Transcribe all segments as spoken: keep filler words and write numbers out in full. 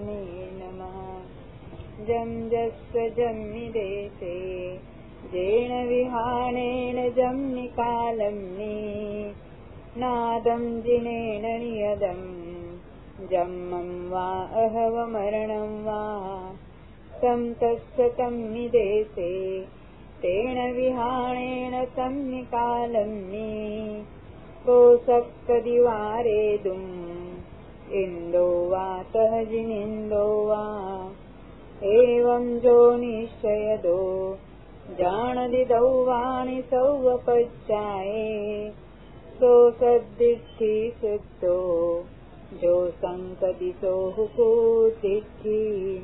परमे नमः। जं जस्व जम्निदेशे जेन विहानेन जं निकालम्नि नादं जिनेन नियदं जम्मं वा अहवमरणं वा तं तस्य तं निदेशे तेन विहाणेन तं निकालम्नि कोसक्तदिवारेदुम् इन्दो वा तः जिनिन्दो वा एवं जो निश्चयदो जानदिदौ वाणि सौवपच्चाये सो सद्दिद्धि सुक्तो जो संकदिशो हुकूतिद्धि।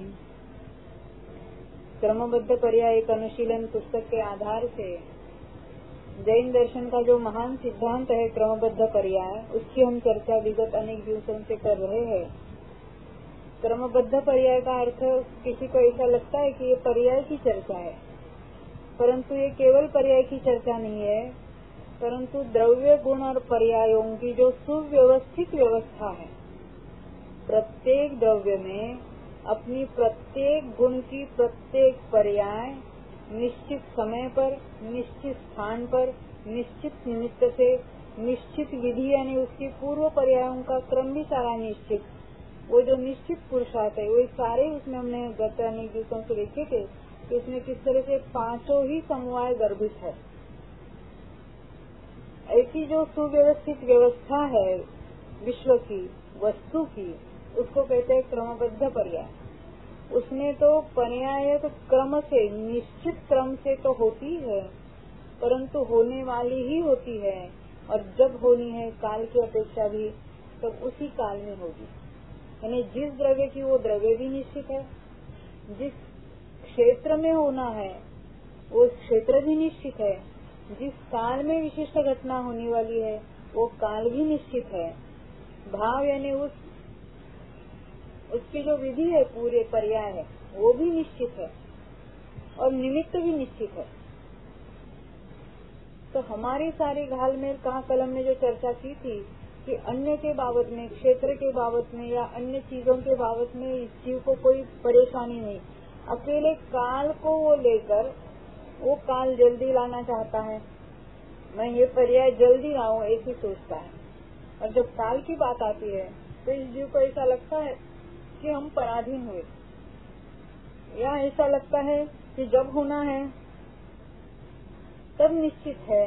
क्रमबद्ध पर्याय एक अनुशीलन पुस्तक के आधार से जैन दर्शन का जो महान सिद्धांत है क्रमबद्ध पर्याय, उसकी हम चर्चा विगत अनेक दिवसों से कर रहे हैं। क्रमबद्ध पर्याय का अर्थ किसी को ऐसा लगता है कि ये पर्याय की चर्चा है, परंतु ये केवल पर्याय की चर्चा नहीं है, परंतु द्रव्य गुण और पर्यायों की जो सुव्यवस्थित व्यवस्था है। प्रत्येक द्रव्य में अपनी प्रत्येक गुण की प्रत्येक पर्याय निश्चित समय पर, निश्चित स्थान पर, निश्चित निमित्त से, निश्चित विधि यानी उसकी पूर्व पर्यायों का क्रम भी सारा निश्चित, वो जो निश्चित पुरुषार्थ है वो सारे उसमें हमने गत अनेक दिवसों से देखे थे कि उसमें किस तरह से पांचों ही समवाय गर्भित है। ऐसी जो सुव्यवस्थित व्यवस्था है विश्व की, वस्तु की, उसको कहते हैं क्रमबद्ध पर्याय। उसमें तो पर्याय तो क्रम से, निश्चित क्रम से तो होती है, परंतु होने वाली ही होती है, और जब होनी है काल की अपेक्षा भी तब उसी काल में होगी। यानी जिस द्रव्य की वो द्रव्य भी निश्चित है, जिस क्षेत्र में होना है वो क्षेत्र भी निश्चित है, जिस काल में विशिष्ट घटना होने वाली है वो काल भी निश्चित है। भाव यानी उस उसकी जो विधि है, पूरे पर्याय है, वो भी निश्चित है और निमित्त भी निश्चित है। तो हमारी सारी घालमेल कहा कलम ने जो चर्चा की थी कि अन्य के बाबत में, क्षेत्र के बाबत में या अन्य चीजों के बाबत में इस जीव को कोई परेशानी नहीं, अकेले काल को वो लेकर वो काल जल्दी लाना चाहता है, मैं ये पर्याय जल्दी लाऊं ऐसी सोचता है। और जब काल की बात आती है तो इस जीव को ऐसा लगता है कि हम पराधीन हुए, या ऐसा लगता है कि जब होना है तब निश्चित है,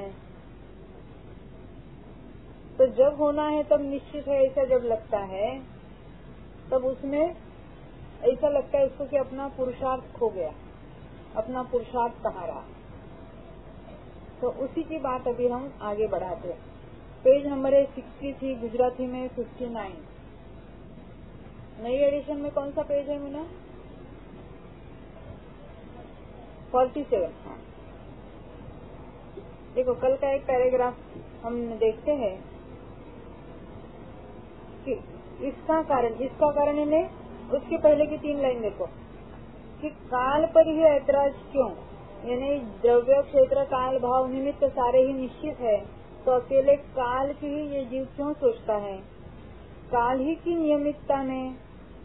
तो जब होना है तब निश्चित है ऐसा जब लगता है तब उसमें ऐसा लगता है उसको कि अपना पुरुषार्थ खो गया, अपना पुरुषार्थ कहाँ रहा। तो उसी की बात अभी हम आगे बढ़ाते हैं। पेज नंबर है सिक्सटी थ्री, गुजराती में फिफ्टी नाइन। नई एडिशन में कौन सा पेज है मुन्ना? Forty seven. हाँ देखो, कल का एक पैराग्राफ हम देखते हैं कि इसका कारण, इसका कारण इन्हें, उसके पहले की तीन लाइन देखो कि काल पर ही ऐतराज क्यों, यानी द्रव्य क्षेत्र काल भाव निमित्त सारे ही निश्चित है, तो अकेले काल की ही ये जीव क्यों सोचता है, काल ही की नियमितता में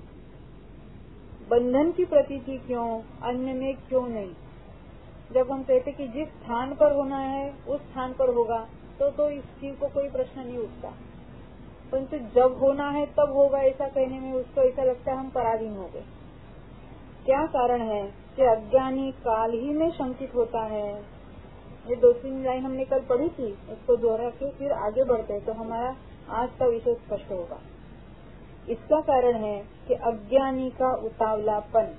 बंधन की प्रतीति क्यों, अन्य में क्यों नहीं। जब हम कहते कि जिस स्थान पर होना है उस स्थान पर होगा तो तो इस जीव को कोई प्रश्न नहीं उठता, परंतु जब होना है तब होगा ऐसा कहने में उसको ऐसा लगता है हम पराधीन हो गए। क्या कारण है कि अज्ञानी काल ही में शंकित होता है। ये दो तीन लाइन हमने कल पढ़ी थी, इसको दोहरा के फिर आगे बढ़ते हैं तो हमारा आज का विषय स्पष्ट होगा। इसका कारण है कि अज्ञानी का उतावलापन,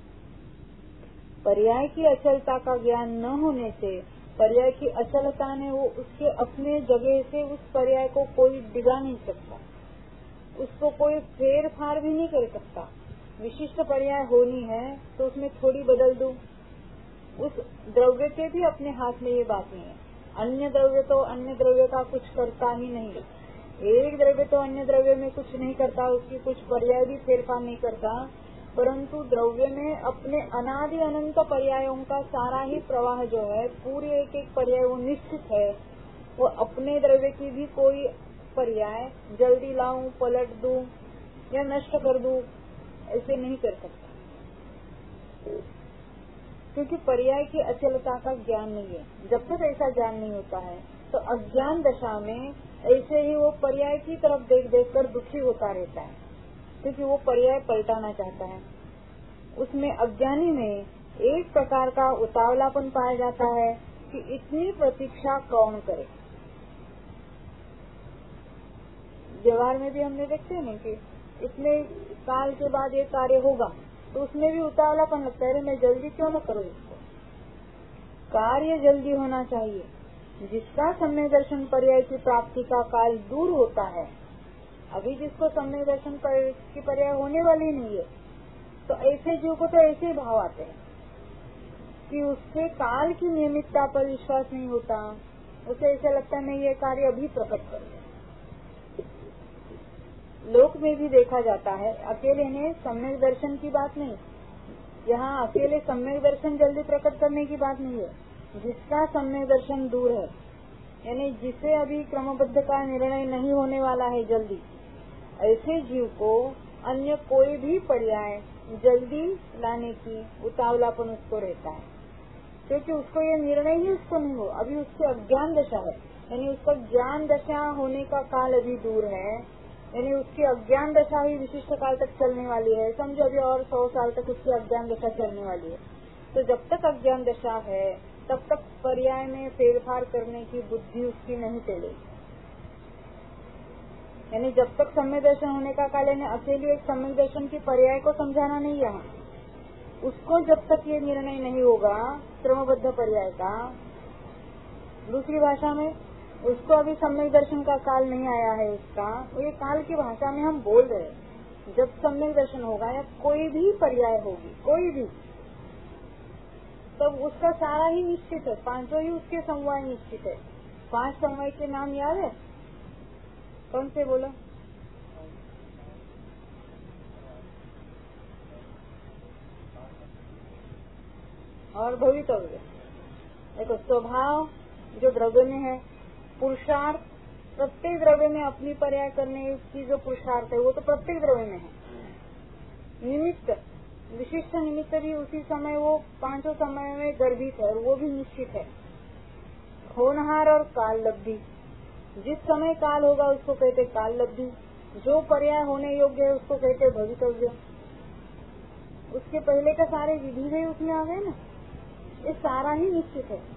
पर्याय की अचलता का ज्ञान न होने से, पर्याय की अचलता ने वो उसके अपने जगह से उस पर्याय को कोई डिगा नहीं सकता, उसको कोई फेर फार भी नहीं कर सकता। विशिष्ट पर्याय होनी है तो उसमें थोड़ी बदल दूं, उस द्रव्य के भी अपने हाथ में ये बात नहीं है। अन्य द्रव्य तो अन्य द्रव्य का कुछ करता ही नहीं, एक द्रव्य तो अन्य द्रव्य में कुछ नहीं करता, उसकी कुछ पर्याय भी फेरफार नहीं करता, परंतु द्रव्य में अपने अनादि अनंत पर्यायों का सारा ही प्रवाह जो है, पूरी एक एक पर्याय वो निश्चित है। वो अपने द्रव्य की भी कोई पर्याय जल्दी लाऊं, पलट दूं या नष्ट कर दूं, ऐसे नहीं कर सकता, क्योंकि पर्याय की अचलता का ज्ञान नहीं है। जब तक ऐसा ज्ञान नहीं होता है तो अज्ञान दशा में ऐसे ही वो पर्याय की तरफ देख देख कर दुखी होता रहता है, क्योंकि वो पर्याय पलटाना चाहता है। उसमें अज्ञानी में एक प्रकार का उतावलापन पाया जाता है कि इतनी प्रतीक्षा कौन करे। व्यवहार में भी हमने देखते हैं कि इतने साल के बाद ये कार्य होगा, तो उसमें भी उतावलापन लगता है, मैं जल्दी क्यों न करूँ इसको। कार्य जल्दी होना चाहिए। जिसका सम्यक दर्शन पर्याय की प्राप्ति का काल दूर होता है, अभी जिसको सम्यक दर्शन की पर्याय होने वाली नहीं है, तो ऐसे जीव को तो ऐसे ही भाव आते हैं कि उसके काल की नियमितता पर विश्वास नहीं होता। उसे ऐसा लगता है मैं ये कार्य अभी प्रकट करूँ। लोक में भी देखा जाता है, अकेले ने सम्यक दर्शन की बात नहीं, यहाँ अकेले सम्यक दर्शन जल्दी प्रकट करने की बात नहीं है। जिसका सम्यक दर्शन दूर है, यानी जिसे अभी क्रमबद्ध का निर्णय नहीं होने वाला है जल्दी, ऐसे जीव को अन्य कोई भी पर्याय जल्दी लाने की उतावलापन उसको रहता है, क्योंकि उसको ये निर्णय ही उसको नहीं हो। अभी उसकी अज्ञान दशा है, यानी उसका ज्ञान दशा होने का काल अभी दूर है, यानी उसकी अज्ञान दशा ही विशिष्ट काल तक चलने वाली है। समझो अभी और सौ साल तक उसकी अज्ञान दशा चलने वाली है। तो जब तक अज्ञान दशा है तब तक पर्याय में फेरफार करने की बुद्धि उसकी नहीं चलेगी। यानी जब तक सम्यक दर्शन होने का काल है, अकेले एक सम्यक दर्शन की पर्याय को समझाना नहीं यहाँ, उसको जब तक ये निर्णय नहीं होगा क्रमबद्ध पर्याय का, दूसरी भाषा में उसको अभी सम्यक दर्शन का काल नहीं आया है उसका, तो ये काल की भाषा में हम बोल रहे हैं। जब सम्यक दर्शन होगा या कोई भी पर्याय होगी, कोई भी, तब उसका सारा ही निश्चित है, पांचों ही उसके समवाय निश्चित है। पांच समवाय के नाम याद है? कौन से बोलो? और भवितव्य। देखो, स्वभाव जो द्रव्य में है, पुरुषार्थ प्रत्येक द्रव्य में अपनी पर्याय करने की जो पुरुषार्थ है वो तो प्रत्येक द्रव्य में है। निमित्त, विशिष्ट निमित्त भी उसी समय वो पांचों समय में गर्भित है और वो भी निश्चित है। होनहार और काल लब्धि, जिस समय काल होगा उसको कहते काल लब्धि, जो पर्याय होने योग्य है उसको कहते भवितव्य। उसके पहले का सारे विधि भी उसमें आ गए ना, ये सारा ही निश्चित है,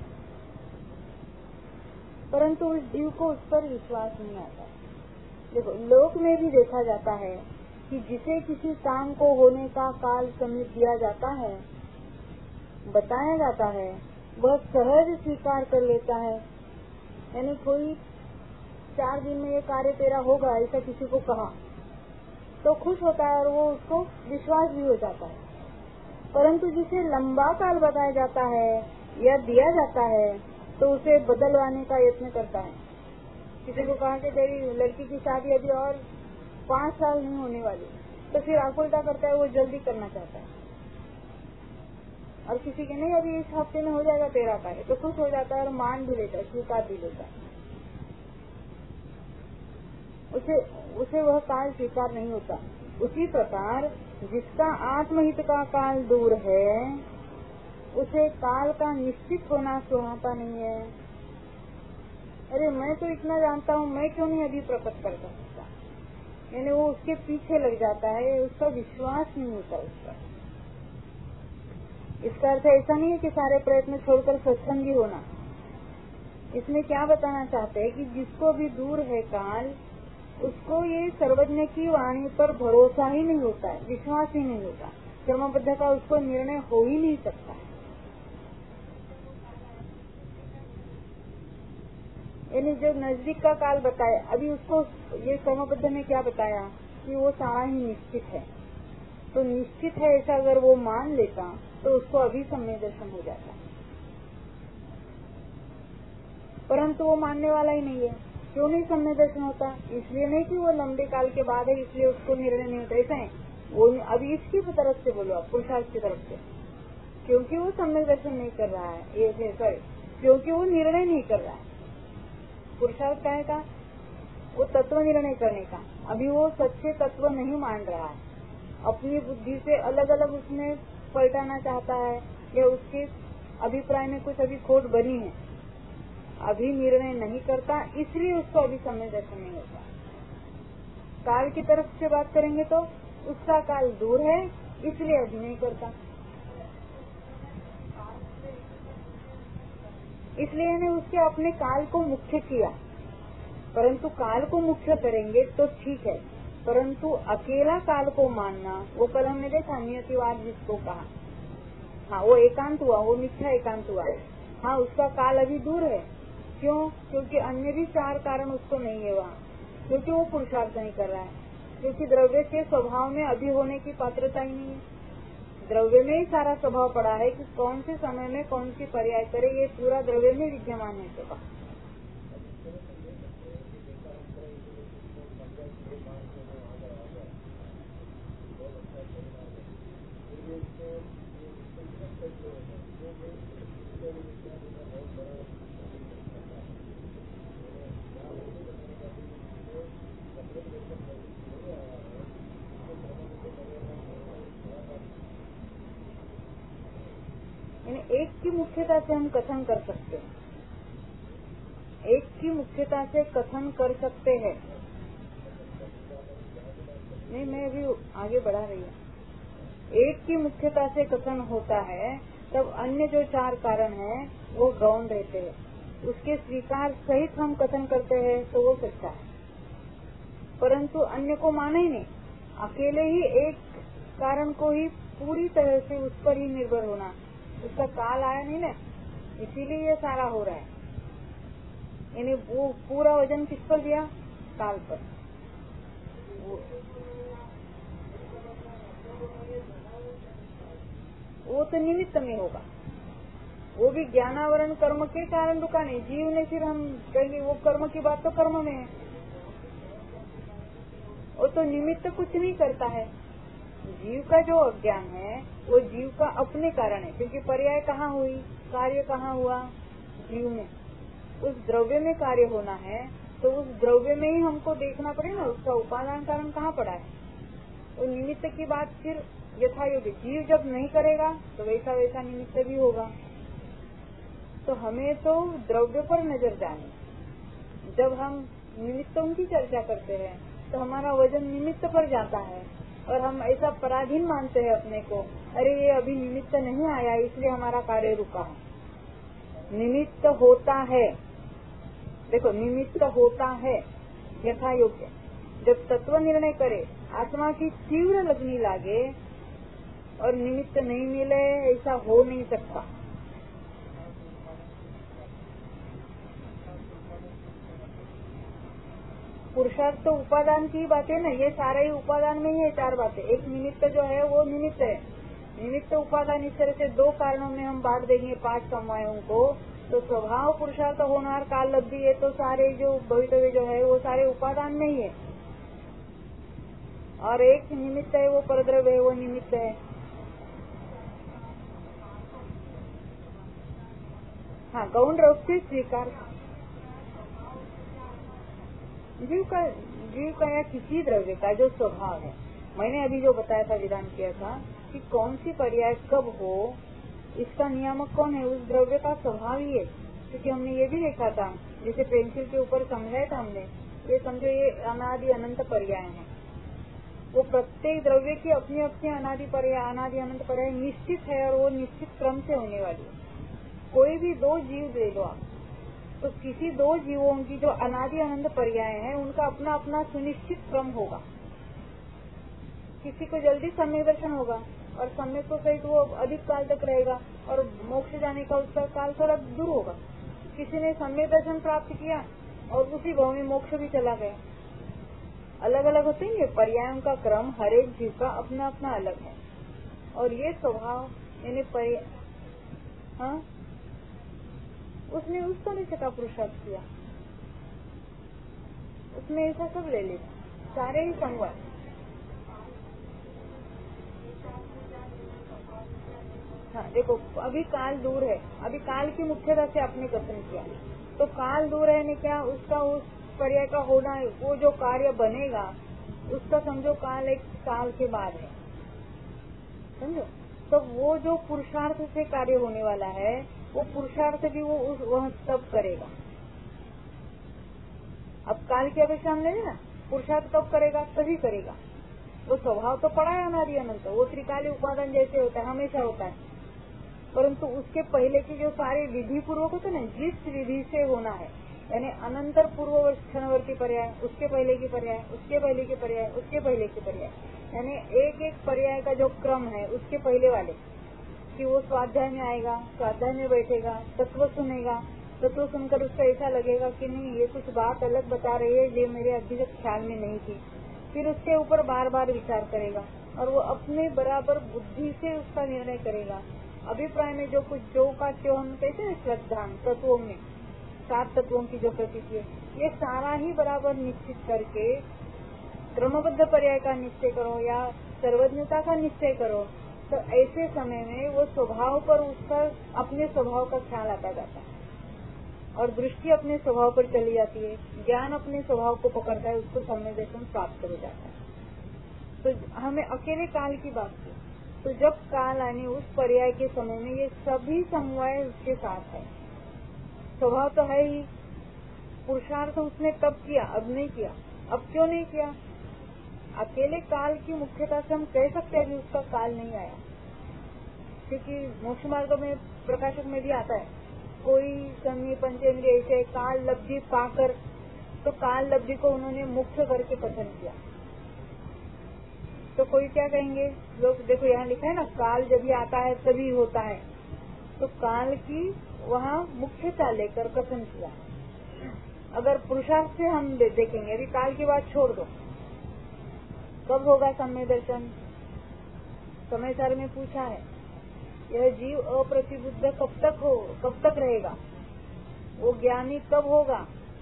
परंतु उस जीव को उस पर विश्वास नहीं आता। देखो, लोक में भी देखा जाता है कि जिसे किसी काम को होने का काल समय दिया जाता है, बताया जाता है, वह सहज स्वीकार कर लेता है। यानी कोई चार दिन में ये कार्य तेरा होगा ऐसा किसी को कहा तो खुश होता है और वो उसको विश्वास भी हो जाता है। परंतु जिसे लंबा काल बताया जाता है या दिया जाता है तो उसे बदलवाने का यत्न करता है। किसी को कहा कि तेरी लड़की की शादी अभी और पाँच साल नहीं होने वाली, तो फिर आकुलता करता है, वो जल्दी करना चाहता है। और किसी के नहीं अभी इस हफ्ते में हो जाएगा तेरा कार्य, तो खुश हो जाता है और मान भी लेता है, स्वीकार भी लेता है। उसे उसे वह काल स्वीकार नहीं होता। उसी प्रकार जिसका आत्महित का काल दूर है उसे काल का निश्चित होना सुहाता नहीं है। अरे मैं तो इतना जानता हूँ, मैं क्यों नहीं अभी प्रकट कर सकता, यानी वो उसके पीछे लग जाता है, उसका विश्वास नहीं होता उसका। इसका अर्थ ऐसा नहीं है कि सारे प्रयत्न छोड़कर सत्संगी होना। इसमें क्या बताना चाहते हैं कि जिसको भी दूर है काल, उसको ये सर्वज्ञ की वाणी पर भरोसा ही नहीं होता है, विश्वास ही नहीं होता, क्रमबद्ध का उसको निर्णय हो ही नहीं सकता। यानी जो नजदीक का काल बताया, अभी उसको ये क्रमबद्ध में क्या बताया कि वो सारा ही निश्चित है, तो निश्चित है ऐसा अगर वो मान लेता तो उसको अभी सम्यक दर्शन हो जाता, परंतु वो मानने वाला ही नहीं है। क्यों नहीं सम्यक दर्शन होता? इसलिए नहीं कि वो लंबे काल के बाद है इसलिए उसको निर्णय नहीं होता, ऐसा है वो अभी इसकी तरफ से बोलो आप, पुरुषार्थ की तरफ से, क्योंकि वो सम्यक दर्शन नहीं कर रहा है, ये सॉरी क्योंकि वो निर्णय नहीं कर रहा है। पुरुषार्थ क्या है का? वो तत्व निर्णय करने का, अभी वो सच्चे तत्व नहीं मान रहा है, अपनी बुद्धि से अलग अलग उसमें पलटाना चाहता है या उसके अभिप्राय में कुछ अभी खोट बनी है, अभी निर्णय नहीं करता, इसलिए उसको अभी समय दर्शन नहीं होता। काल की तरफ से बात करेंगे तो उसका काल दूर है, इसलिए अभी नहीं करता। इसलिए ने उसके अपने काल को मुख्य किया, परंतु काल को मुख्य करेंगे तो ठीक है, परंतु अकेला काल को मानना, वो कल हमने देखा नियतिवाद जिसको कहा, हाँ वो एकांत हुआ, वो मिथ्या एकांत हुआ। हाँ उसका काल अभी दूर है, क्यों? क्योंकि अन्य भी चार कारण उसको नहीं है वहाँ, क्योंकि वो पुरुषार्थ नहीं कर रहा है, क्योंकि द्रव्य के स्वभाव में अभी होने की पात्रता ही नहीं है। द्रव्य में ही सारा स्वभाव पड़ा है कि कौन से समय में कौन सी पर्याय करे, ये पूरा द्रव्य में विद्यमान है स्वभाव। एक की मुख्यता से हम कथन कर सकते हैं, एक की मुख्यता से कथन कर सकते हैं। नहीं, मैं अभी आगे बढ़ा रही हूँ। एक की मुख्यता से कथन होता है तब अन्य जो चार कारण हैं वो गौण रहते हैं, उसके स्वीकार सहित हम कथन करते हैं तो वो सच्चा है, परंतु अन्य को माने ही नहीं, अकेले ही एक कारण को ही पूरी तरह से उस पर ही निर्भर होना, उसका काल आया नहीं ना, इसीलिए ये सारा हो रहा है। यानी वो पूरा वजन किस पर दिया? काल पर। वो, वो तो निमित्त में होगा, वो भी ज्ञानावरण कर्म के कारण रुका नहीं। जीव ने फिर हम कहेंगे वो कर्म की बात तो कर्म में है, वो तो निमित्त कुछ नहीं करता है। जीव का जो अज्ञान है वो जीव का अपने कारण है, क्योंकि पर्याय कहाँ हुई, कार्य कहाँ हुआ? जीव में। उस द्रव्य में कार्य होना है तो उस द्रव्य में ही हमको देखना पड़ेगा उसका उपादान कारण कहाँ पड़ा है। तो निमित्त की बात फिर यथा योग्य, जीव जब नहीं करेगा तो वैसा वैसा निमित्त भी होगा। तो हमें तो द्रव्य पर नजर जानी, जब हम निमित्तों की चर्चा करते हैं तो हमारा वजन निमित्त पर जाता है और हम ऐसा पराधीन मानते हैं अपने को, अरे ये अभी निमित्त नहीं आया इसलिए हमारा कार्य रुका है। निमित्त होता है, देखो निमित्त होता है यथा योग्य। जब तत्व निर्णय करे, आत्मा की तीव्र लगनी लागे और निमित्त नहीं मिले, ऐसा हो नहीं सकता। पुरुषार्थ तो उपादान की बात है ना, ये सारे ही उपादान में ही है चार बातें। एक निमित्त जो है वो निमित्त है, निमित्त उपादान, इस तरह से दो कारणों में हम बांट देंगे पांच समवायों को। तो स्वभाव पुरुषार्थ होनार काल लब्धि है, तो सारे जो भवितव्य जो है वो सारे उपादान में ही है, और एक निमित्त है वो परद्रव्य है, वो निमित्त है। हाँ, गौण रूप से स्वीकार जीव का जीव का या किसी द्रव्य का जो स्वभाव है, मैंने अभी जो बताया था, विधान किया था कि कौन सी पर्याय कब हो, इसका नियामक कौन है? उस द्रव्य का स्वभाव ही है। क्योंकि हमने ये भी देखा था, जैसे पेंसिल के ऊपर समझाया था हमने, ये समझो ये अनादि अनंत पर्याय है, वो प्रत्येक द्रव्य की अपनी अपनी अनादि पर्याय अनादि अनंत पर्याय निश्चित है और वो निश्चित क्रम से होने वाली है। कोई भी दो जीव दे दो आप, तो किसी दो जीवों की जो अनादि अनंत पर्याय है उनका अपना अपना सुनिश्चित क्रम होगा। किसी को जल्दी सम्यक दर्शन होगा और सम्यक को सहित वो अधिक काल तक रहेगा और मोक्ष जाने का उसका काल थोड़ा दूर होगा। किसी ने सम्यक दर्शन प्राप्त किया और उसी भाव में मोक्ष भी चला गया। अलग अलग होते हैं पर्यायों का क्रम, हर एक जीव का अपना अपना अलग है। और ये स्वभाव यानी हाँ, उसने उस तरह से का पुरुषार्थ किया, उसने ऐसा सब ले लिया, सारे ही संगवार। हाँ देखो, अभी काल दूर है, अभी काल की मुख्यता से आपने कथन किया, तो काल दूर है ने क्या, उसका उस पर्याय का होना, वो जो कार्य बनेगा उसका समझो काल एक साल के बाद है, समझो। तो वो जो पुरुषार्थ से कार्य होने वाला है वो पुरुषार्थ भी वो उस वह तब करेगा। अब काल की अपेक्षा हम लेंगे ना, पुरुषार्थ कब करेगा, तभी करेगा। वो स्वभाव तो पड़ा है अनादि अनंत, वो त्रिकाली उपादान जैसे होता है हमेशा होता है, परंतु उसके पहले की जो सारे विधि पूर्वक होते ना, जिस विधि से होना है, यानी अनंतर पूर्व क्षणवर्ती पर्याय, उसके पहले की पर्याय, उसके पहले की पर्याय, उसके पहले की पर्याय, यानी एक एक पर्याय का जो क्रम है उसके पहले वाले कि वो स्वाध्याय में आएगा, स्वाध्याय में बैठेगा, तत्व सुनेगा, तत्व सुनकर उसको ऐसा लगेगा कि नहीं ये कुछ बात अलग बता रही है, ये मेरे अभी तक ख्याल में नहीं थी। फिर उसके ऊपर बार बार विचार करेगा और वो अपने बराबर बुद्धि से उसका निर्णय करेगा। अभिप्राय में जो कुछ जो का जो हम कहते हैं श्रद्धा तत्वों में, सात तत्वों की जो प्रतीति है, ये सारा ही बराबर निश्चित करके क्रमबद्ध पर्याय का निश्चय करो या सर्वज्ञता का निश्चय करो, तो ऐसे समय में वो स्वभाव पर उसका अपने स्वभाव का ख्याल आता जाता है और दृष्टि अपने स्वभाव पर चली जाती है, ज्ञान अपने स्वभाव को पकड़ता है, उसको संवेदन प्राप्त हो जाता है। तो हमें अकेले काल की बात की, तो जब काल आने उस पर्याय के समय में ये सभी समवाय उसके साथ है। स्वभाव तो है ही, पुरुषार्थ उसने तब किया, अब नहीं किया। अब क्यों नहीं किया? अकेले काल की मुख्यता से हम कह सकते हैं कि उसका काल नहीं आया, क्योंकि मोक्ष मार्ग में प्रकाशक में भी आता है कोई समय पंचेंद्रिय ऐसे काल लब्धि पाकर, तो काल लब्धि को उन्होंने मुख्य करके कथन किया। तो कोई क्या कहेंगे लोग, देखो यहाँ लिखा है ना काल जब भी आता है तभी होता है, तो काल की वहाँ मुख्यता लेकर कथन किया। अगर पुरुषार्थ से हम दे, देखेंगे अभी काल की बात छोड़ दो, कब होगा सम्य दर्शन? समय सार में पूछा है यह जीव अप्रतिबुद्ध कब तक हो, कब तक रहेगा, वो ज्ञानी कब होगा?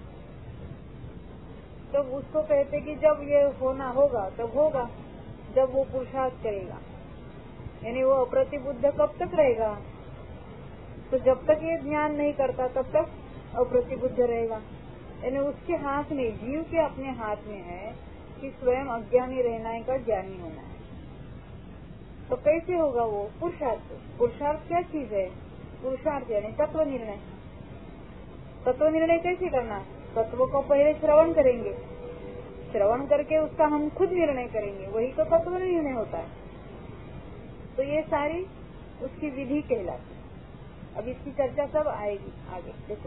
तब उसको कहते कि जब ये होना होगा तब होगा, जब वो पुरुषार्थ करेगा। यानी वो अप्रतिबुद्ध कब तक रहेगा? तो जब तक ये ज्ञान नहीं करता तब तक अप्रतिबुद्ध रहेगा। यानी उसके हाथ में, जीव के अपने हाथ में है कि स्वयं अज्ञानी रहना है का ज्ञानी होना है। तो कैसे होगा वो? पुरुषार्थ। पुरुषार्थ क्या चीज है? पुरुषार्थ यानी तत्व निर्णय। तत्व निर्णय कैसे करना? तत्व को पहले श्रवण करेंगे, श्रवण करके उसका हम खुद निर्णय करेंगे, वही तो तत्व निर्णय होता है। तो ये सारी उसकी विधि कहलाती है। अब इसकी चर्चा सब आएगी आगे। देखो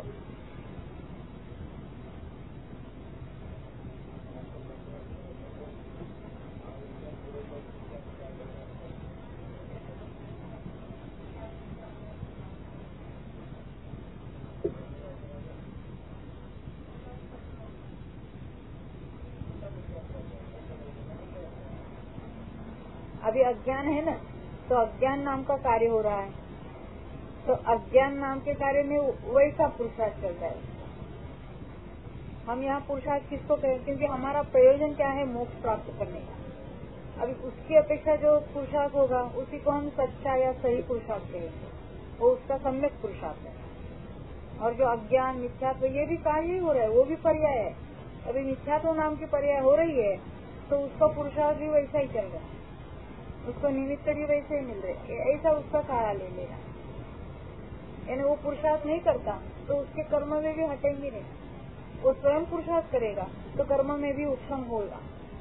अभी अज्ञान है ना, तो अज्ञान नाम का कार्य हो रहा है, तो अज्ञान नाम के कार्य में वैसा पुरुषार्थ चलता है। हम यहाँ पुरुषार्थ किसको कहें? क्योंकि हमारा प्रयोजन क्या है? मोक्ष प्राप्त करने का। अभी उसकी अपेक्षा जो पुरुषार्थ होगा उसी को हम सच्चा या सही पुरुषार्थ कहेंगे, वो उसका सम्यक पुरुषार्थ है। और जो अज्ञान मिथ्यात्व ये भी कार्य ही हो रहा है, वो भी पर्याय है। अभी मिथ्यात्व नाम की पर्याय हो रही है तो उसका पुरुषार्थ भी वैसा ही चल रहा है, उसको निमित्त भी वैसे ही मिल रहे, ऐसा उसका सहारा ले लेना। यानी वो पुरुषार्थ नहीं करता तो उसके कर्म में भी हटेंगे नहीं, वो स्वयं पुरुषार्थ करेगा तो कर्म में भी उपशम होगा।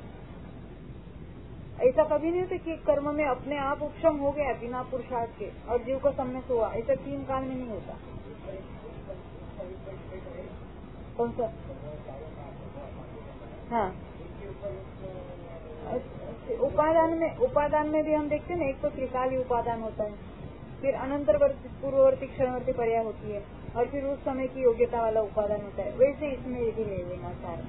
ऐसा कभी नहीं होता कि कर्म में अपने आप उपशम हो गया बिना पुरुषार्थ के और जीव को सम्यक हुआ, ऐसा तीन काल में नहीं होता। कौन सा? हाँ, उपादान में उपादान में भी हम देखते हैं ना, एक तो त्रिकाली उपादान होता है, फिर अनंतर पूर्ववर्ती क्षणवर्ती पर्याय होती है, और फिर उस समय की योग्यता वाला उपादान होता है। वैसे इसमें भी ले लेना सारा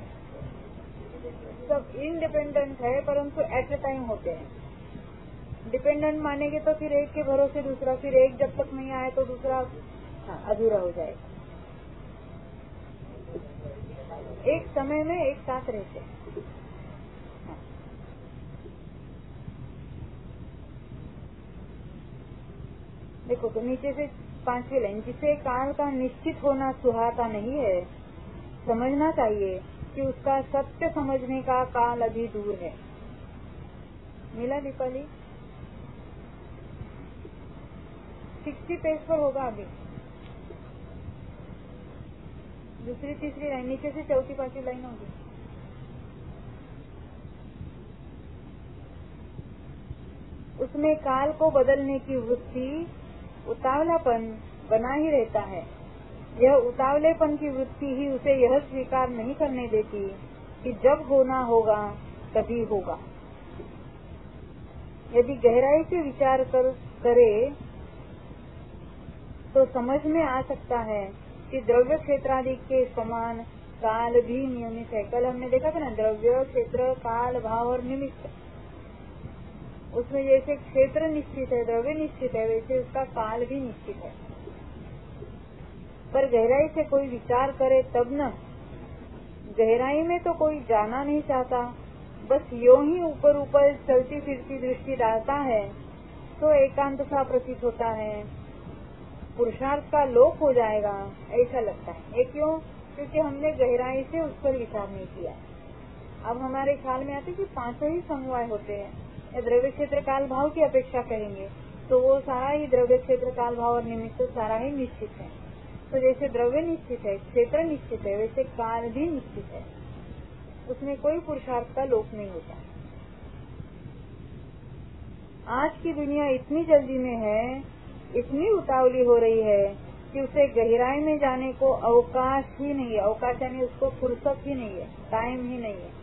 सब इंडिपेंडेंट है, परंतु एट ए टाइम होते हैं। डिपेंडेंट मानेंगे तो फिर एक के भरोसे दूसरा, फिर एक जब तक नहीं आए तो दूसरा हाँ, अधूरा हो जाएगा। एक समय में एक साथ रहते हैं। हाँ। देखो तो नीचे से पांचवी लाइन, जिसे काल का निश्चित होना सुहाता नहीं है, समझना चाहिए कि उसका सत्य समझने का काल अभी दूर है। मिला दीपाली? सिक्सटी पेज पर होगा आगे, दूसरी तीसरी लाइन नीचे से चौथी पांचवी लाइन होगी। उसमें काल को बदलने की वृत्ति उतावलापन बना ही रहता है। यह उतावलेपन की वृत्ति ही उसे यह स्वीकार नहीं करने देती कि जब होना होगा तभी होगा। यदि गहराई से विचार कर करे तो समझ में आ सकता है कि द्रव्य क्षेत्रादि के समान काल भी नियमित है। कल हमने देखा था ना, द्रव्य क्षेत्र काल भाव और निमित्त। उसमें जैसे क्षेत्र निश्चित है, द्रव्य निश्चित है, वैसे उसका काल भी निश्चित है। पर गहराई से कोई विचार करे तब न, गहराई में तो कोई जाना नहीं चाहता, बस यूं ही ऊपर ऊपर चलती फिरती दृष्टि डालता है तो एकांत सा प्रतीत होता है, पुरुषार्थ का लोप हो जाएगा ऐसा लगता है। ये क्यों? क्योंकि हमने गहराई से उस पर विचार नहीं किया। अब हमारे ख्याल में आते कि पांचों ही समवाय होते हैं, द्रव्य क्षेत्र काल भाव की अपेक्षा करेंगे तो वो सारा ही द्रव्य क्षेत्र काल भाव और निमित्त सारा ही निश्चित है। तो जैसे द्रव्य निश्चित है, क्षेत्र निश्चित है, वैसे काल भी निश्चित है, उसमें कोई पुरुषार्थ का लोप नहीं होता। आज की दुनिया इतनी जल्दी में है, इतनी उतावली हो रही है कि उसे गहराई में जाने को अवकाश ही नहीं है। अवकाश यानी उसको फुर्सत ही नहीं है, टाइम ही नहीं है।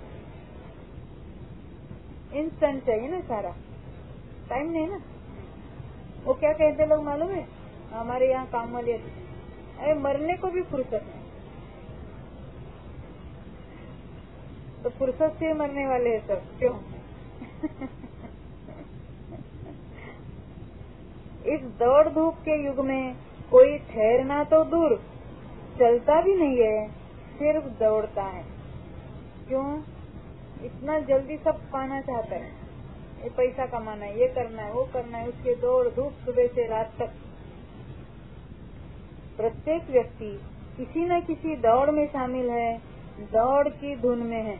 इंस्टेंट चाहिए ना, सारा टाइम नहीं ना। वो क्या कहते लोग मालूम है, हमारे यहाँ काम वाले, अरे मरने को भी फुर्सत नहीं, तो फुर्सत से मरने वाले हैं सब, क्यों? इस दौड़ धूप के युग में कोई ठहरना तो दूर, चलता भी नहीं है, सिर्फ दौड़ता है। क्यों? इतना जल्दी सब पाना चाहता है, ये पैसा कमाना है, ये करना है, वो करना है, उसके दौड़ धूप सुबह से रात तक। प्रत्येक व्यक्ति किसी न किसी दौड़ में शामिल है, दौड़ की धुन में है।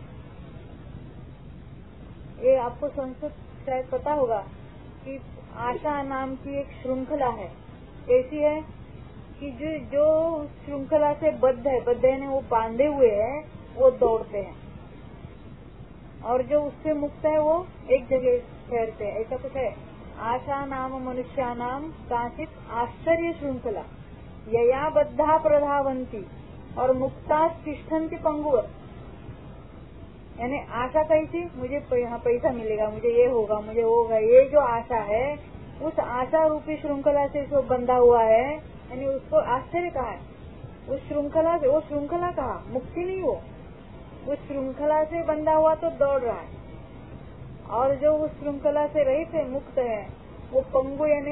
ये आपको संस्कृत शायद पता होगा कि आशा नाम की एक श्रृंखला है। ऐसी है कि जो जो श्रृंखला से बद्ध है, बद्ध है वो बांधे हुए है, वो दौड़ते हैं, और जो उससे मुक्त है वो एक जगह ठहरते हैं। ऐसा कुछ है। आशा नाम मनुष्या नाम काचित आश्चर्य श्रृंखला यया बद्धा प्रधावंती और मुक्ता तिष्ठन्ति पंगुवर। यानी आशा कैसी, मुझे यहाँ पैसा मिलेगा, मुझे ये होगा, मुझे वो होगा, ये जो आशा है उस आशा रूपी श्रृंखला से जो बंधा हुआ है, यानी उसको आश्चर्य कहा है। उस श्रृंखला से, वो श्रृंखला कहा, मुक्ति नहीं, वो उस श्रृंखला से बंधा हुआ तो दौड़ रहा है। और जो उस श्रृंखला से रहित है, मुक्त है, वो पंगु यानी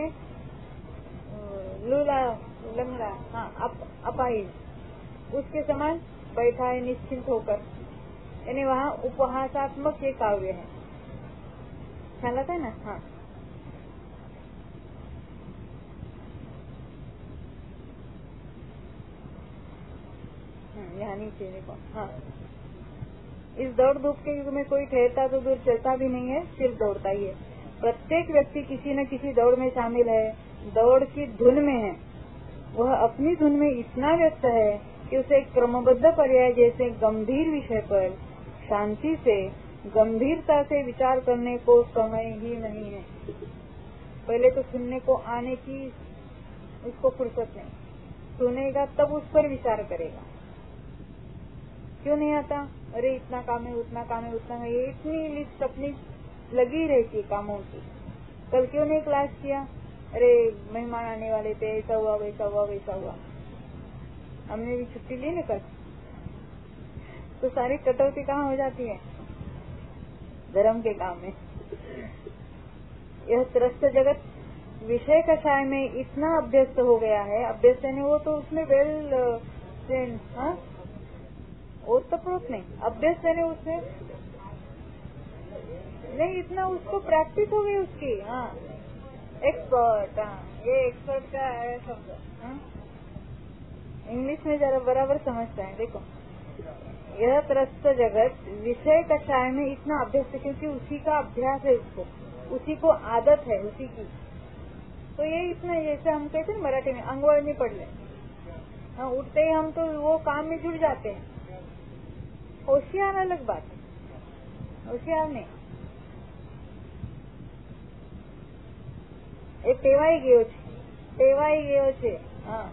लूला लंगड़ा, हाँ अप, अपाहिज, उसके समान बैठा है निश्चिंत होकर। यानी वहाँ उपहासात्मक ये काव्य है, ख्याल आता है ना। हाँ, यहाँ नीचे देखो। हाँ, इस दौड़ धूप के युग में कोई ठहरता तो दूर, चलता भी नहीं है, सिर्फ दौड़ता ही है। प्रत्येक व्यक्ति किसी न किसी दौड़ में शामिल है, दौड़ की धुन में है। वह अपनी धुन में इतना व्यस्त है कि उसे क्रमबद्ध पर्याय जैसे गंभीर विषय पर शांति से, गंभीरता से विचार करने को समय ही नहीं है। पहले तो सुनने को आने की उसको फुर्सत नहीं, सुनेगा तब उस पर विचार करेगा। क्यों नहीं आता? अरे इतना काम है, उतना काम है, उतना है, ये इतनी लिस्ट अपनी लगी रहती है कामों की। कल क्यों नहीं क्लास किया? अरे मेहमान आने वाले थे, ऐसा हुआ, वैसा हुआ, वैसा हुआ। हमने भी छुट्टी ली ना कल, तो सारी कटौती कहाँ हो जाती है? धर्म के काम में। यह त्रस्त जगत विषय कषाय में इतना अभ्यस्त हो गया है, अभ्यस्त नहीं वो तो उसमें वेल ट्रेन, हाँ ओतप्रोत नहीं, अभ्यस्त है उसमें नहीं, इतना उसको प्रैक्टिस हो गई उसकी। हाँ, एक्सपर्ट, हाँ ये एक्सपर्ट का है शब्द। हाँ, इंग्लिश में जरा बराबर समझता है। देखो, यह त्रस्त जगत विषय कषाय में इतना अभ्यस्त, क्योंकि उसी का अभ्यास है, उसको उसी को आदत है, उसी की तो ये इतना, जैसे हम कहते हैं मराठी में अंगवळ नहीं पड़ ले, हाँ, उठते ही हम तो वो काम में जुड़ जाते हैं। होशियार अलग बात, होशियार नहीं, એ ટેવાઈ ગયો છે, ટેવાઈ ગયો છે। हाँ,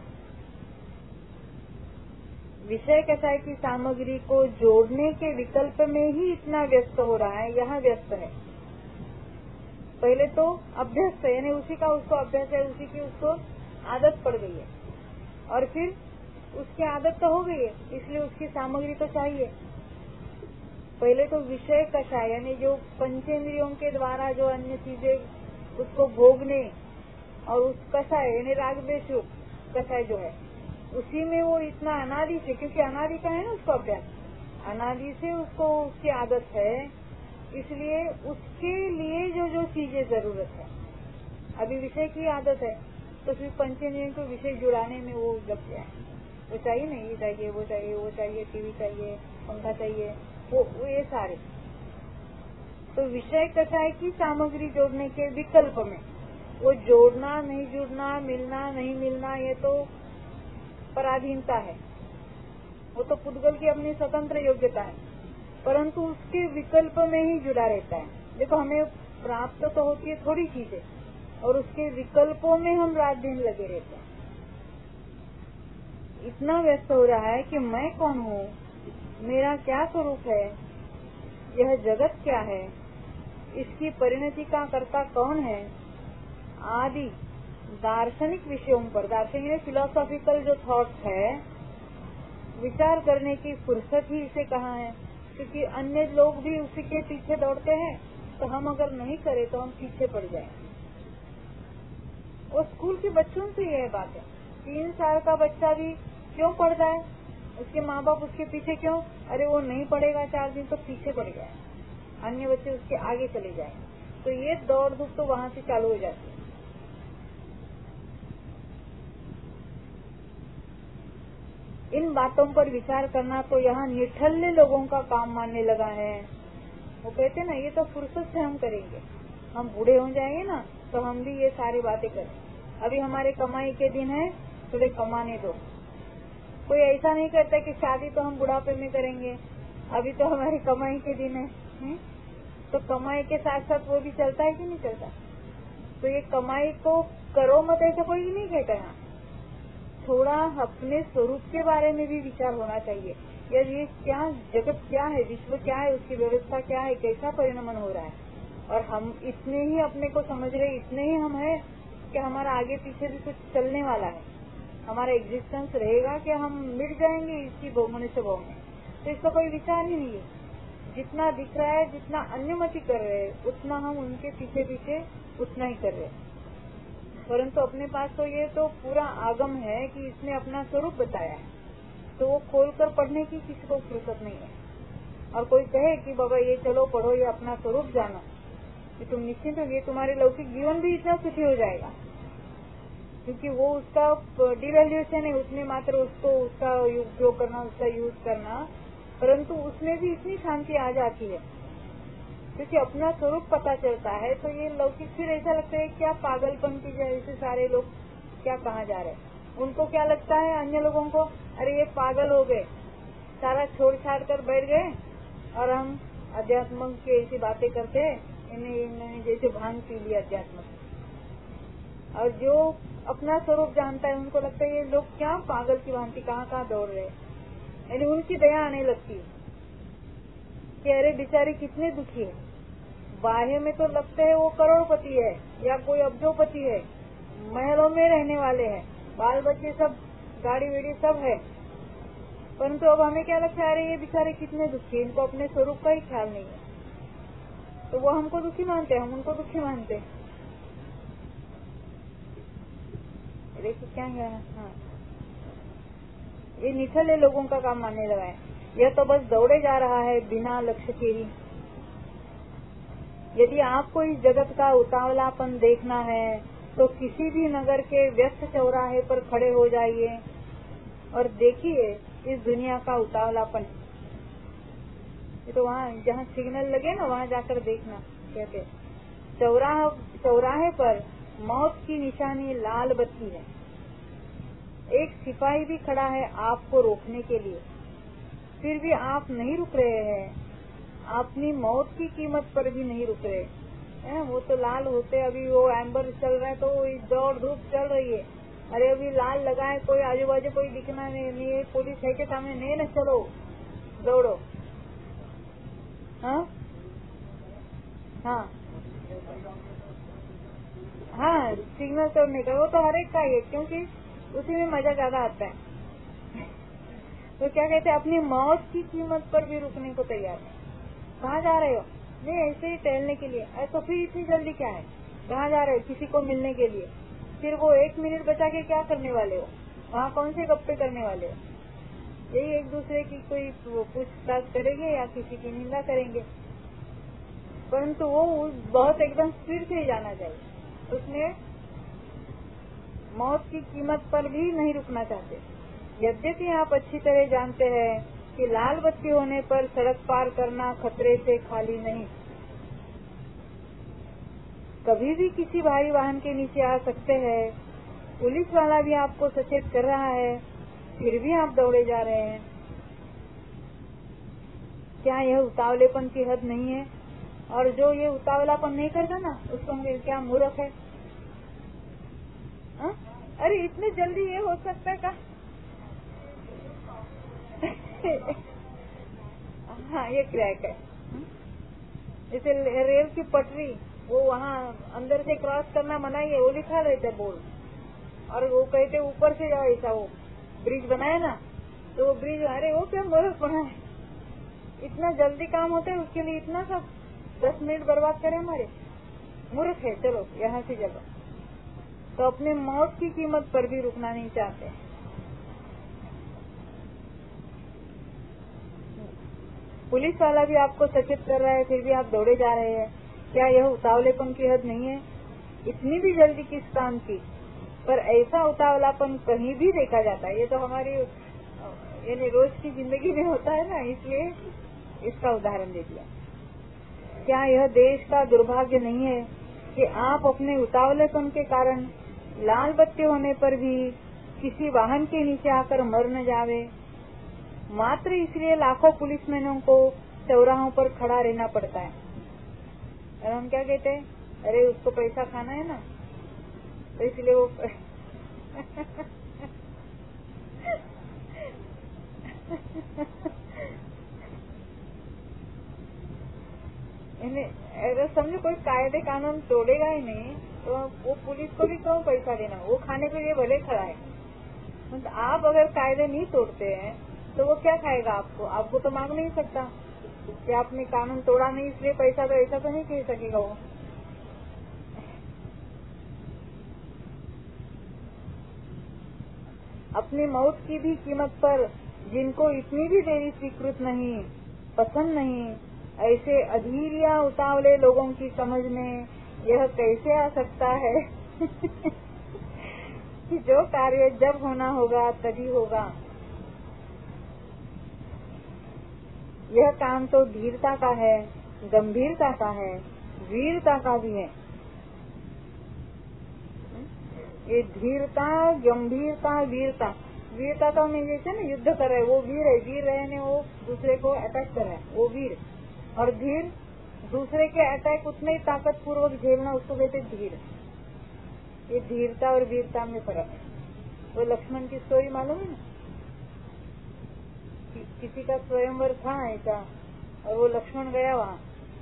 विषय कसाय की सामग्री को जोड़ने के विकल्प में ही इतना व्यस्त हो रहा है, यहाँ व्यस्त है। पहले तो अभ्यस्त है, यानी उसी का उसको अभ्यास है, उसी की उसको आदत पड़ गई है, और फिर उसकी आदत तो हो गई है, इसलिए उसकी सामग्री तो चाहिए। पहले तो विषय कसाय, यानी जो पंचेंद्रियों के द्वारा जो अन्य चीजें उसको भोगने, और उस कसाय यानी राग द्वेष कसाय जो है, उसी में वो इतना अनादि से, क्योंकि अनादि का है ना उसको अभ्यास, अनादि से उसको उसकी आदत है, इसलिए उसके लिए जो जो चीजें जरूरत है, अभी विषय की आदत है, तो फिर पंचेंद्रियों को विषय जुड़ाने में वो लग गया है। वो चाहिए नहीं, ये चाहिए, वो चाहिए, वो चाहिए, टीवी चाहिए, पंखा चाहिए, वो, वो ये सारे। तो विषय कसाय की सामग्री जोड़ने के विकल्प में वो जोड़ना नहीं जुड़ना, मिलना नहीं मिलना, ये तो पराधीनता है, वो तो पुद्गल की अपनी स्वतंत्र योग्यता है, परंतु उसके विकल्प में ही जुड़ा रहता है। देखो, हमें प्राप्त तो होती है थोड़ी चीजें, और उसके विकल्पों में हम रात दिन लगे रहते हैं। इतना व्यस्त हो रहा है कि मैं कौन हूँ, मेरा क्या स्वरूप है, यह जगत क्या है, इसकी परिणति का कर्ता कौन है, आदि दार्शनिक विषयों पर, दार्शनिक फिलोसॉफिकल जो थॉट्स है, विचार करने की फुर्सत ही इसे कहाँ है। क्योंकि अन्य लोग भी उसी के पीछे दौड़ते हैं, तो हम अगर नहीं करें तो हम पीछे पड़ जाएं। वो स्कूल के बच्चों से यह बात है, तीन साल का बच्चा भी क्यों पढ़ता है, उसके माँ बाप उसके पीछे क्यों, अरे वो नहीं पढ़ेगा चार दिन तो पीछे पड़ जाए, अन्य बच्चे उसके आगे चले जाए, तो ये दौड़ धूप तो वहाँ से चालू हो जाती है। इन बातों पर विचार करना तो यहाँ निठल्ले लोगों का काम मानने लगा है। वो कहते ना, ये तो फुर्सत से हम करेंगे, हम बूढ़े हो जाएंगे ना तो हम भी ये सारी बातें करें, अभी हमारे कमाई के दिन है, थोड़े कमाने दो। कोई ऐसा नहीं करता कि शादी तो हम बुढ़ापे में करेंगे, अभी तो हमारी कमाई के दिन है, है? तो कमाई के साथ साथ वो भी चलता है कि नहीं चलता। तो ये कमाई को करो मत, ऐसा कोई नहीं कहता है। थोड़ा अपने स्वरूप के बारे में भी विचार होना चाहिए, यार ये क्या जगत क्या है, विश्व क्या है, उसकी व्यवस्था क्या है, कैसा परिणमन हो रहा है, और हम इतने ही अपने को समझ रहे, इतने ही हम है कि हमारा आगे पीछे भी कुछ चलने वाला है, हमारा एग्जिस्टेंस रहेगा कि हम मिट जाएंगे इसी मनुष्य भाव में। तो इसका कोई विचार ही नहीं है। जितना दिख रहा है, जितना अन्यमति कर रहे हैं, उतना हम उनके पीछे पीछे उतना ही कर रहे हैं। परंतु अपने पास तो ये तो पूरा आगम है कि इसने अपना स्वरूप बताया है, तो वो खोलकर पढ़ने की किसी को फुर्सत नहीं है। और कोई कहे कि बाबा ये चलो पढ़ो, ये अपना स्वरूप जानो, कि तुम निश्चिंत हो, ये तुम्हारे लौकिक जीवन भी इतना सुखी हो जाएगा, क्योंकि वो उसका डिवैल्यूएशन है, उसमें मात्र उसको उसका उपयोग करना, उसका यूज करना, परंतु उसमें भी इतनी शांति आ जाती है क्योंकि अपना स्वरूप पता चलता है। तो ये लौकिक फिर ऐसा लगता है क्या पागलपन की जैसे सारे लोग क्या कहाँ जा रहे हैं। उनको क्या लगता है अन्य लोगों को, अरे ये पागल हो गए, सारा छोड़ छाड़ कर बैठ गए, और हम अध्यात्म की ऐसी बातें करते हैं, इन्हें इन्हें जैसे भांग पी लिया अध्यात्म। और जो अपना स्वरूप जानता है उनको लगता है ये लोग क्या पागल की भांति कहाँ कहाँ दौड़ रहे हैं, यानी उनकी दया आने लगती है कि अरे बेचारे कितने दुखी है। बाह्य में तो लगते है वो करोड़पति है या कोई अब्जोपति है, महलों में रहने वाले हैं, बाल बच्चे सब, गाड़ी वेड़ी सब है, परंतु अब हमें क्या लगता है, अरे ये बेचारे कितने दुखी है, इनको अपने स्वरूप का ही ख्याल नहीं है, तो वो हमको दुखी मानते हैं, हम उनको दुखी मानते हैं। देखिए क्या है, हाँ ये निठल्ले लोगों का काम मानने लगा है। यह तो बस दौड़े जा रहा है बिना लक्ष्य के ही। यदि आपको इस जगत का उतावलापन देखना है तो किसी भी नगर के व्यस्त चौराहे पर खड़े हो जाइए और देखिए इस दुनिया का उतावलापन। ये तो वहाँ जहाँ सिग्नल लगे ना वहाँ जाकर देखना। कहते चौराहे चौराहे पर मौत की निशानी लाल बत्ती है। एक सिपाही भी खड़ा है आपको रोकने के लिए, फिर भी आप नहीं रुक रहे हैं। अपनी मौत की कीमत पर भी नहीं रुक रहे हैं। वो तो लाल होते, अभी वो एम्बर चल रहा है तो दौड़ धूप चल रही है। अरे अभी लाल लगा है, कोई आजू बाजू कोई दिखना नहीं, नहीं पुलिस है के सामने, नहीं ना, चलो दौड़ो। हाँ हाँ हाँ, सिग्नल तोड़ने का वो तो हर एक का ही है, क्योंकि उसी में मजा ज्यादा आता है। तो क्या कहते हैं, अपनी मौत की कीमत पर भी रुकने को तैयार है। कहाँ जा रहे हो? नहीं, ऐसे ही टहलने के लिए। तो फिर इतनी जल्दी क्या है? कहाँ जा रहे हो? किसी को मिलने के लिए। फिर वो एक मिनट बचा के क्या करने वाले हो? वहाँ कौन से गप्पे करने वाले हो? यही एक दूसरे की कोई पूछताछ करेंगे या किसी की निंदा करेंगे। परंतु वो बहुत एकदम स्पीड से ही जाना चाहिए। उसमें मौत की कीमत पर भी नहीं रुकना चाहते। यद्यपि आप अच्छी तरह जानते हैं कि लाल बत्ती होने पर सड़क पार करना खतरे से खाली नहीं। कभी भी किसी भारी वाहन के नीचे आ सकते हैं। पुलिस वाला भी आपको सचेत कर रहा है, फिर भी आप दौड़े जा रहे हैं। क्या यह उतावलेपन की हद नहीं है? और जो ये उतावलापन नहीं करता ना, उसको हम क्या मूर्ख है। हा? अरे इतने जल्दी ये हो सकता है का? हाँ, ये क्रैक है। जैसे रेल की पटरी, वो वहाँ अंदर से क्रॉस करना मना ही है, वो लिखा रहता है बोर्ड। और वो कहते ऊपर से जाओ, ऐसा वो ब्रिज बनाए ना, तो वो ब्रिज, अरे वो क्या मूर्ख बना है। इतना जल्दी काम होता है, उसके लिए इतना सब दस मिनट बर्बाद करे हमारे। मूर्ख है, चलो यहाँ से चलो। तो अपने मौत की कीमत पर भी रुकना नहीं चाहते। पुलिस वाला भी आपको सचेत कर रहा है, फिर भी आप दौड़े जा रहे हैं। क्या यह उतावलेपन की हद नहीं है? इतनी भी जल्दी किस काम की? पर ऐसा उतावलापन कहीं भी देखा जाता है। ये तो हमारी यानी रोज की जिंदगी में होता है ना, इसलिए इसका उदाहरण दे दिया। क्या यह देश का दुर्भाग्य नहीं है कि आप अपने उतावलेपन के कारण लाल बत्ती होने पर भी किसी वाहन के नीचे आकर मर न जावे? मात्र इसलिए लाखों पुलिसमैनों को चौराहों पर खड़ा रहना पड़ता है। और हम क्या कहते हैं, अरे उसको पैसा खाना है ना, तो इसलिए वो अगर समझो कोई कायदे कानून तोड़ेगा ही नहीं, तो वो पुलिस को भी क्यों पैसा देना? वो खाने के लिए भले खड़ा है। मतलब आप अगर कायदे नहीं तोड़ते हैं तो वो क्या खाएगा आपको? आपको तो मांग नहीं सकता कि आपने कानून तोड़ा नहीं इसलिए पैसा, तो ऐसा तो नहीं कह सकेगा वो। अपनी मौत की भी कीमत पर जिनको इतनी भी देरी स्वीकृत नहीं, पसंद नहीं, ऐसे अधीर या उतावले लोगों की समझ में यह कैसे आ सकता है कि जो कार्य जब होना होगा तभी होगा। यह काम तो धीरता का है, गंभीरता का है, वीरता का भी है। ये धीरता, गंभीरता, वीरता। वीरता तो हमें जैसे ना युद्ध कर रहे, वो वीर है। वीर रहे ने वो दूसरे को अटैक कर रहा है, वो वीर। और धीर, दूसरे के अटैक उतने ही ताकत पूर्वक झेलना, उसको कहते धीर। ये धीरता और वीरता में फर्क है। वो लक्ष्मण की स्टोरी मालूम है ना, कि, किसी का स्वयंवर था ऐसा, और वो लक्ष्मण गया वहाँ,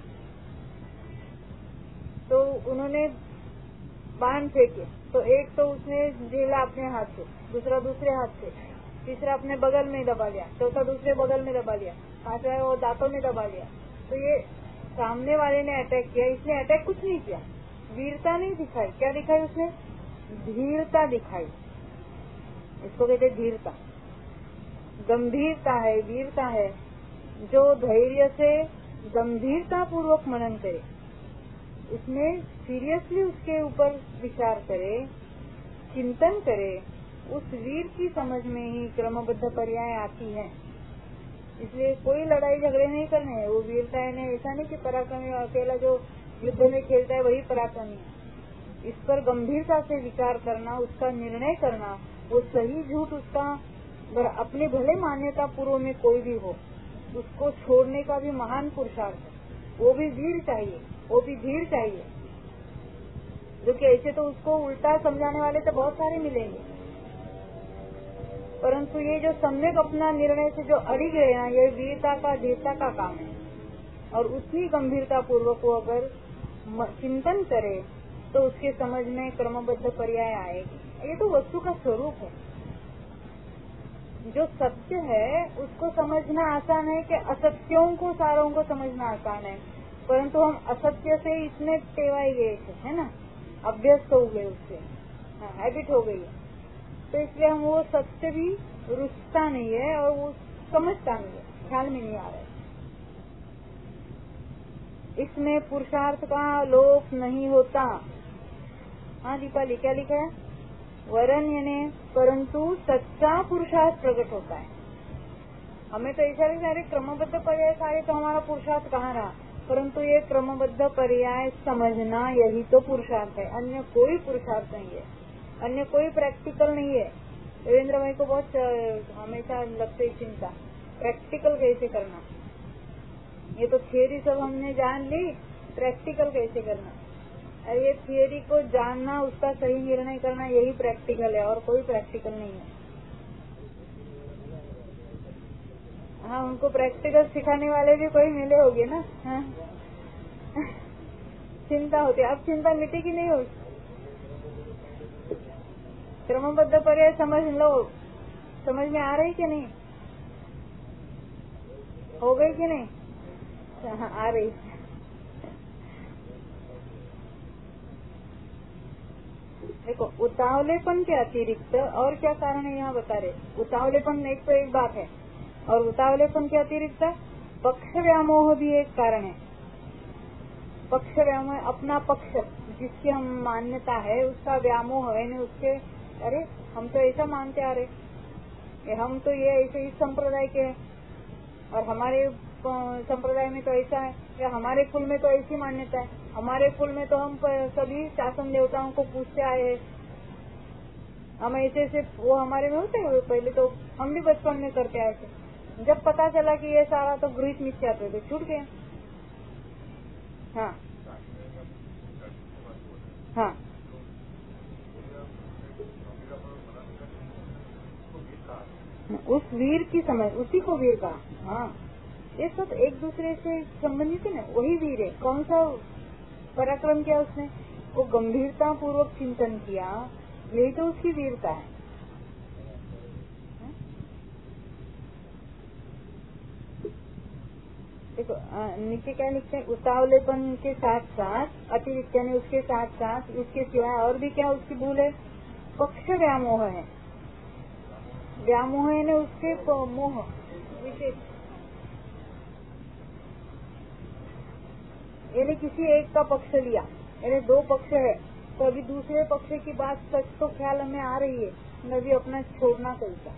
तो उन्होंने बाण फेंके, तो एक तो उसने झेला अपने हाथ से, दूसरा दूसरे हाथ से, तीसरा अपने बगल में दबा लिया, चौथा दूसरे बगल में दबा लिया, पांचवा वो दांतों में दबा लिया। तो ये सामने वाले ने अटैक किया, इसने अटैक कुछ नहीं किया, वीरता नहीं दिखाई। क्या दिखाई उसने? धीरता दिखाई। इसको कहते धीरता। गंभीरता है, वीरता है। जो धैर्य से गंभीरता पूर्वक मनन करे, उसमें सीरियसली उसके ऊपर विचार करे, चिंतन करे, उस वीर की समझ में ही क्रमबद्ध पर्याय आती है। इसलिए कोई लड़ाई झगड़े नहीं करने हैं। वो वीरता है, ऐसा नहीं कि पराक्रमी अकेला जो युद्ध में खेलता है वही पराक्रमी है। इस पर गंभीरता से विचार करना, उसका निर्णय करना, वो सही झूठ उसका अपने भले मान्यता पूर्व में कोई भी हो, उसको छोड़ने का भी महान पुरुषार्थ है। वो भी वीर चाहिए, वो भी धीर चाहिए, जो कि ऐसे तो उसको उल्टा समझाने वाले तो बहुत सारे मिलेंगे, परंतु ये जो सम्यक अपना निर्णय से जो अड़ी गए ना, ये वीरता का धीरता का काम है। और उसी गंभीरता पूर्वक वो अगर चिंतन करे तो उसके समझ में क्रमबद्ध पर्याय आएगी। ये तो वस्तु का स्वरूप है। जो सत्य है उसको समझना आसान है कि असत्यों को सारों को समझना आसान है, परंतु हम असत्य से इतने टेवाए गए थे, है ना, अभ्यस्त हो गए, उससे हैबिट हो गई है, तो इसलिए हम वो सत्य भी रुचता नहीं है और वो समझता नहीं है, ख्याल में नहीं आ रहा है। इसमें पुरुषार्थ का लोप नहीं होता। हाँ दीपाली, क्या लिखा है? वरन यानी परंतु सच्चा पुरुषार्थ प्रकट होता है। हमें तो ऐसा लगता है क्रमबद्ध पर्याय सारे तो हमारा पुरुषार्थ कहाँ रहा, परंतु ये क्रमबद्ध पर्याय समझना यही तो पुरुषार्थ है, अन्य कोई पुरुषार्थ नहीं है, अन्य कोई प्रैक्टिकल नहीं है। देवेंद्र भाई को बहुत हमेशा लगती है चिंता, प्रैक्टिकल कैसे करना। ये तो थियरी सब हमने जान ली, प्रैक्टिकल कैसे करना। ये थियरी को जानना, उसका सही निर्णय करना, यही प्रैक्टिकल है और कोई प्रैक्टिकल नहीं है। हाँ, उनको प्रैक्टिकल सिखाने वाले भी कोई मिले होंगे ना। हाँ। चिंता होती है, अब चिंता मिटी कि नहीं होती। क्रमबद्ध पर्याय समझ लो, समझ में आ रही कि नहीं, हो गई कि नहीं? हाँ, आ रही। देखो, उतावलेपन के अतिरिक्त और क्या कारण है यहाँ बता रहे। उतावलेपन एक तो एक बात है, और उतावलेपन के अतिरिक्त पक्ष व्यामोह भी एक कारण है। पक्ष व्यामोह, अपना पक्ष जिसकी हम मान्यता है उसका व्यामोह है, उसके अरे हम तो ऐसा मानते आ रहे, हम तो ये ऐसे इस संप्रदाय के हैं और हमारे संप्रदाय में तो ऐसा है, या हमारे कुल में तो ऐसी मान्यता है, हमारे कुल में तो हम सभी शासन देवताओं को पूछते आए हैं, हम ऐसे ऐसे वो हमारे में होते हैं। पहले तो हम भी बचपन में करते आए थे, जब पता चला कि ये सारा तो गृहित मिथ्या थे तो छूट गए। हाँ हाँ, उस वीर की समझ, उसी को वीर का। हाँ, ये सब एक दूसरे से संबंधित है ना, वही वीर है। कौन सा पराक्रम किया उसने? वो गंभीरता पूर्वक चिंतन किया, यही तो उसकी वीरता है। देखो नीचे क्या लिखते हैं, उतावलेपन के साथ साथ अतिरिक्त यानी उसके साथ साथ उसके सिवाय और भी क्या उसकी भूल है? पक्ष व्यामोह है। व्यामोह है उसके मोह विशेष, यानी किसी एक का पक्ष लिया, यानी दो पक्ष है तो अभी दूसरे पक्ष की बात सच तो ख्याल हमें आ रही है, नभी अपना छोड़ना कैसा।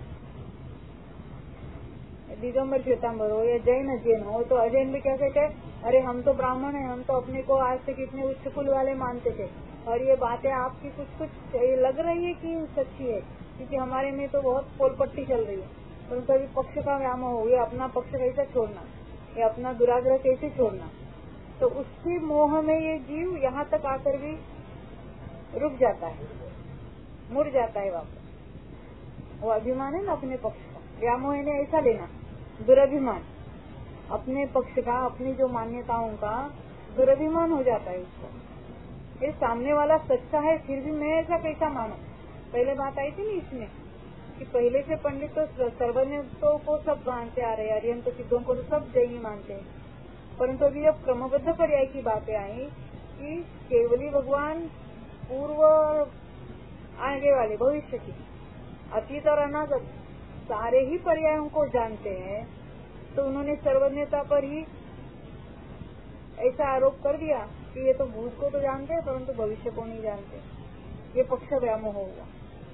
दिगंबर श्वेतांबर हो या जैन अजैन हो, तो अजैन भी क्या कहते हैं, अरे हम तो ब्राह्मण हैं, हम तो अपने को आज तक इतने उच्च कुल वाले मानते थे, और ये बातें आपकी कुछ कुछ लग रही है कि सच्ची है, क्योंकि हमारे में तो बहुत पोलपट्टी चल रही है, परंतु अभी पक्ष का व्यामोह हो गया, अपना पक्ष कैसे छोड़ना, या अपना दुराग्रह कैसे छोड़ना। तो उसके मोह में ये जीव यहाँ तक आकर भी रुक जाता है, मुड़ जाता है वापस। वो अभिमान है ना अपने पक्ष का, व्यामोह ने ऐसा लेना, दुराभिमान, अपने पक्ष का, अपनी जो मान्यताओं का दुराभिमान हो जाता है उसको। ये सामने वाला सच्चा है फिर भी मैं ऐसा कैसा मानूं। पहले बात आई थी ना इसमें कि पहले से पंडित तो सर्वज्ञों को सब मानते आ रहे, अरिहंत सिद्धों को तो सब जैनी मानते हैं, परंतु अभी जब क्रमबद्ध पर्याय की बातें आई कि केवली भगवान पूर्व आगे वाले भविष्य की, अतीत और अनागत सारे ही पर्यायों को जानते हैं, तो उन्होंने सर्वज्ञता पर ही ऐसा आरोप कर दिया कि ये तो भूत को तो जानते हैं परंतु भविष्य को नहीं जानते। ये पक्ष व्यामोह होगा,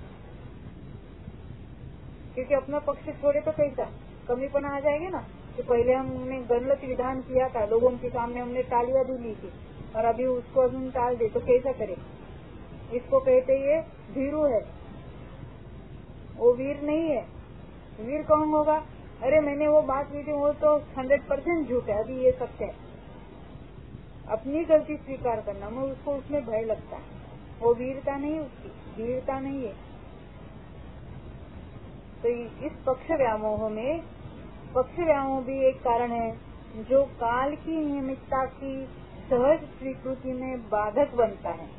क्योंकि अपना पक्ष छोड़े तो कैसा कमीपन आ जाएगा ना। कि पहले हमने गलत विधान किया था, लोगों के सामने हमने तालियां भी ली थी, और अभी उसको अभी टाल दे तो कैसा करे? इसको कहते ये भीरू है, वो वीर नहीं है। वीर कौन होगा? अरे मैंने वो बात की थी, वो तो हंड्रेड परसेंट झूठ है, अभी ये सत्य है। अपनी गलती स्वीकार करना, मैं उसको उसमें भय लगता है, वो वीरता नहीं, उसकी वीरता नहीं है। तो इस पक्ष व्यामोह में, पक्ष व्यामोह भी एक कारण है जो काल की नियमितता की सहज स्वीकृति में बाधक बनता है।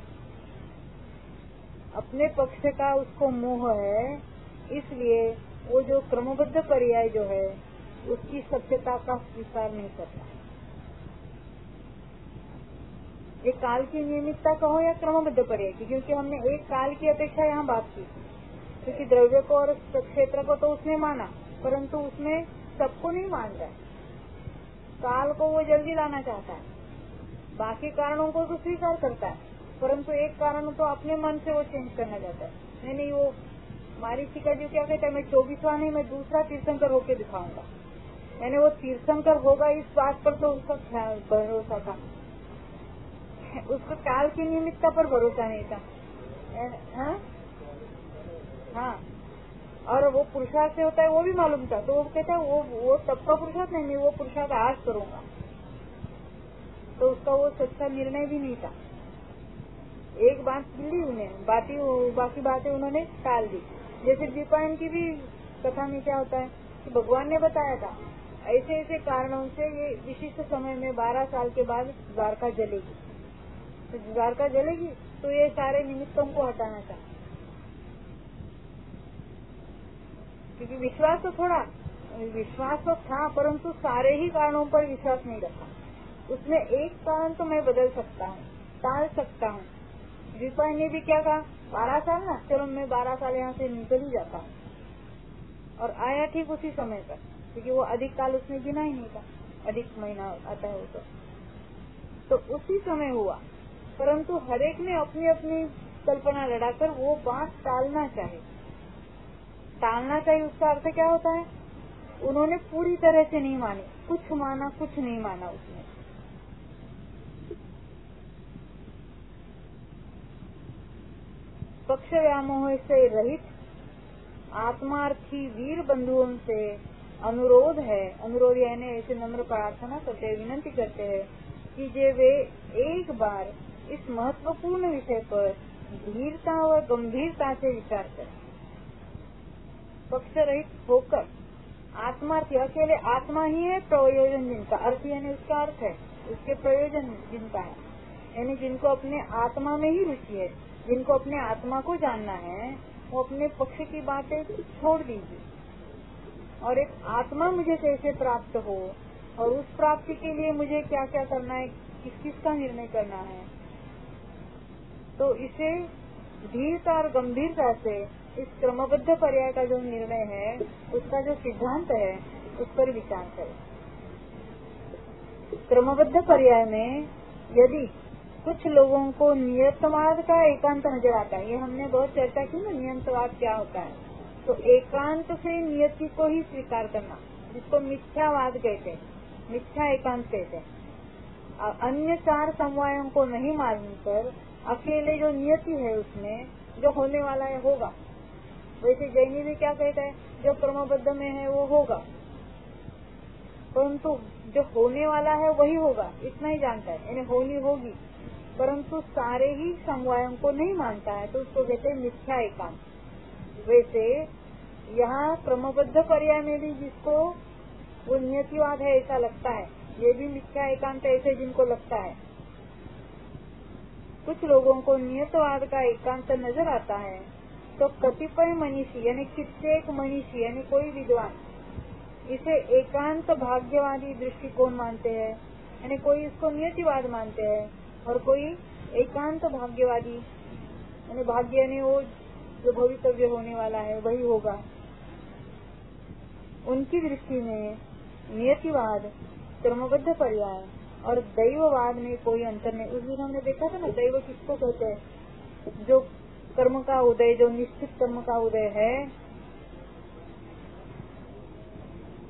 अपने पक्ष का उसको मोह है, इसलिए वो जो क्रमबद्ध पर्याय जो है उसकी सत्यता का स्वीकार नहीं करता। ये काल की नियमितता कहो या क्रमबद्ध पर्याय की, क्योंकि हमने एक काल की अपेक्षा यहाँ बात की, क्योंकि द्रव्य को और क्षेत्र को तो उसने माना, परंतु उसमें सबको नहीं मान रहा है। काल को वो जल्दी लाना चाहता है, बाकी कारणों को तो स्वीकार करता है, परंतु एक कारण तो अपने मन से वो चेंज करना चाहता है। नहीं नहीं, वो मारीचिका जी क्या कहता है, मैं चौबीसवा नहीं, मैं दूसरा तीर्थंकर होके दिखाऊंगा। मैंने वो तीर्थंकर होगा इस बात पर तो उसका ख्याल भरोसा था, उसको काल की नियमितता पर भरोसा नहीं था। हाँ हाँ, और वो पुरुषार्थ से होता है वो भी मालूम था, तो वो कहता है वो वो तब का पुरुषार्थ नहीं, वो पुरुषार्थ आज करूंगा। तो उसका वो सच्चा निर्णय भी नहीं था। एक बात मिली उन्हें, बाकी बाकी बातें उन्होंने टाल दी। जैसे दीपायन की भी कथा में क्या होता है कि भगवान ने बताया था ऐसे ऐसे कारणों से ये विशिष्ट समय में बारह साल के बाद द्वारका जलेगी, तो द्वारका जलेगी तो ये सारे निमित्तों को हटाना था, क्योंकि विश्वास तो थोड़ा विश्वास तो था, परंतु सारे ही कारणों पर विश्वास नहीं रखा। उसमें एक कारण तो मैं बदल सकता हूँ, टाल सकता हूँ। दीपायन ने भी क्या कहा, बारह साल ना, चलो मैं बारह साल यहाँ से निकल ही जाता हूँ, और आया ठीक उसी समय पर, क्योंकि वो अधिक काल उसने गिना ही नहीं था, अधिक महीना आता है वो तो, तो उसी समय हुआ। परंतु हरेक ने अपनी अपनी कल्पना लड़ाकर वो बात टालना चाहे, टालना चाहिए। उसका अर्थ क्या होता है, उन्होंने पूरी तरह से नहीं मानी, कुछ माना कुछ नहीं माना उसने। पक्ष व्यामोह से रहित आत्मार्थी वीर बंधुओं से अनुरोध है, अनुरोध यानी ऐसे नम्र प्रार्थना करते हैं, विनती करते हैं कि जे वे एक बार इस महत्वपूर्ण विषय पर धीरता और गंभीरता से विचार करें। पक्ष रहित होकर आत्मार्थी, अकेले आत्मा ही है प्रयोजन जिनका, अर्थ यानी उसका अर्थ है उसके प्रयोजन जिनका है, यानी जिनको अपने आत्मा में ही रुचि है, जिनको अपने आत्मा को जानना है, वो अपने पक्ष की बातें छोड़ दीजिए और एक आत्मा मुझे कैसे प्राप्त हो और उस प्राप्ति के लिए मुझे क्या क्या करना है, किस किस का निर्णय करना है, तो इसे धीरता और गंभीरता से इस क्रमबद्ध पर्याय का जो निर्णय है, उसका जो सिद्धांत है, उस पर विचार करें। क्रमबद्ध पर्याय में यदि कुछ लोगों को नियतवाद का एकांत नजर आता है, ये हमने बहुत चर्चा की ना, नियतवाद क्या होता है, तो एकांत से नियति को ही स्वीकार करना, जिसको मिथ्यावाद कहते हैं, मिथ्या एकांत कहते हैं। अन्य चार समवायों को नहीं मानकर अकेले जो नियति है उसमें जो होने वाला है होगा। वैसे जैनी भी क्या कहता है, जो क्रमबद्ध में है वो होगा, परंतु जो होने वाला है वही होगा, इतना ही जानता है, यानी होनी होगी, परंतु सारे ही समवायों को नहीं मानता है, तो उसको कहते हैं मिथ्या एकांत। वैसे यहाँ क्रमबद्ध पर्याय में भी जिसको वो नियतिवाद है ऐसा लगता है, ये भी मिथ्या एकांत ऐसे जिनको लगता है। कुछ लोगों को नियतवाद का एकांत नजर आता है, तो कतिपय मनीषी यानी कितने मनीषी यानी कोई विद्वान इसे एकांत भाग्यवादी दृष्टिकोण मानते हैं, यानी कोई इसको नियतिवाद मानते हैं और कोई एकांत भाग्यवादी, यानी भाग्य यानी वो जो भवितव्य होने वाला है वही होगा। उनकी दृष्टि में नियतिवाद, क्रमबद्ध पर्याय और दैववाद में कोई अंतर नहीं। उस दिन हमने देखा था ना, दैव किसको कहते हैं, जो कर्म का उदय, जो निश्चित कर्म का उदय है।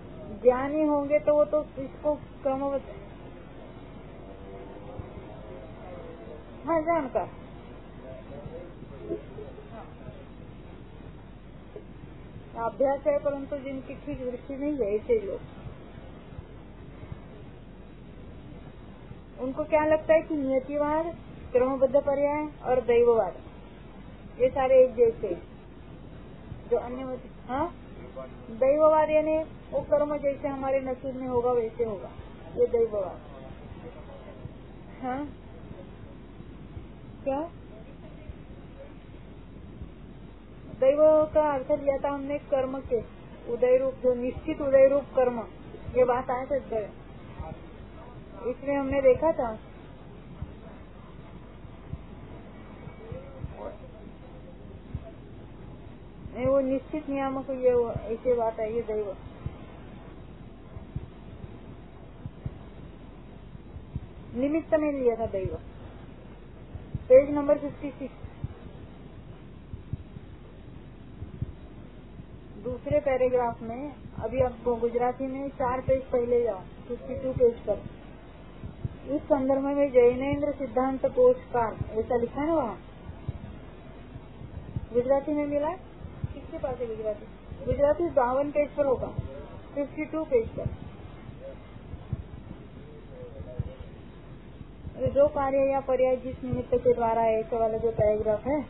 ज्ञानी होंगे तो वो तो इसको क्रमबद्ध, हाँ जानकार, अभ्यास है परंतु जिनकी ठीक दृष्टि नहीं है ऐसे लोग, उनको क्या लगता है कि नियतिवाद, क्रमबद्ध पर्याय और दैववाद ये सारे एक जैसे, जो अन्य हाँ दैववाद यानी वो कर्म जैसे हमारे नसीब में होगा वैसे होगा, ये दैववाद। हाँ क्या दैव का अर्थ लिया था हमने कर्म के उदय रूप, जो निश्चित उदय रूप कर्म, ये बात आया था इसमें हमने देखा था। नहीं वो निश्चित नियामक ये ऐसे बात है, ये दैव निमित्त में लिया था दैव, पेज नंबर फिफ्टी सिक्स दूसरे पैराग्राफ में। अभी आपको गुजराती में चार पेज पहले जाओ, फिफ्टी टू पेज पर। इस संदर्भ में जैनेन्द्र सिद्धांत कोशकार ऐसा लिखा है ना वहाँ, गुजराती में मिला, किसके पास है गुजराती? गुजराती बावन पेज पर होगा, फिफ्टी टू पेज पर। जो कार्य या पर्याय जिस निमित्त के द्वारा है, ऐसा वाला जो पैराग्राफ है,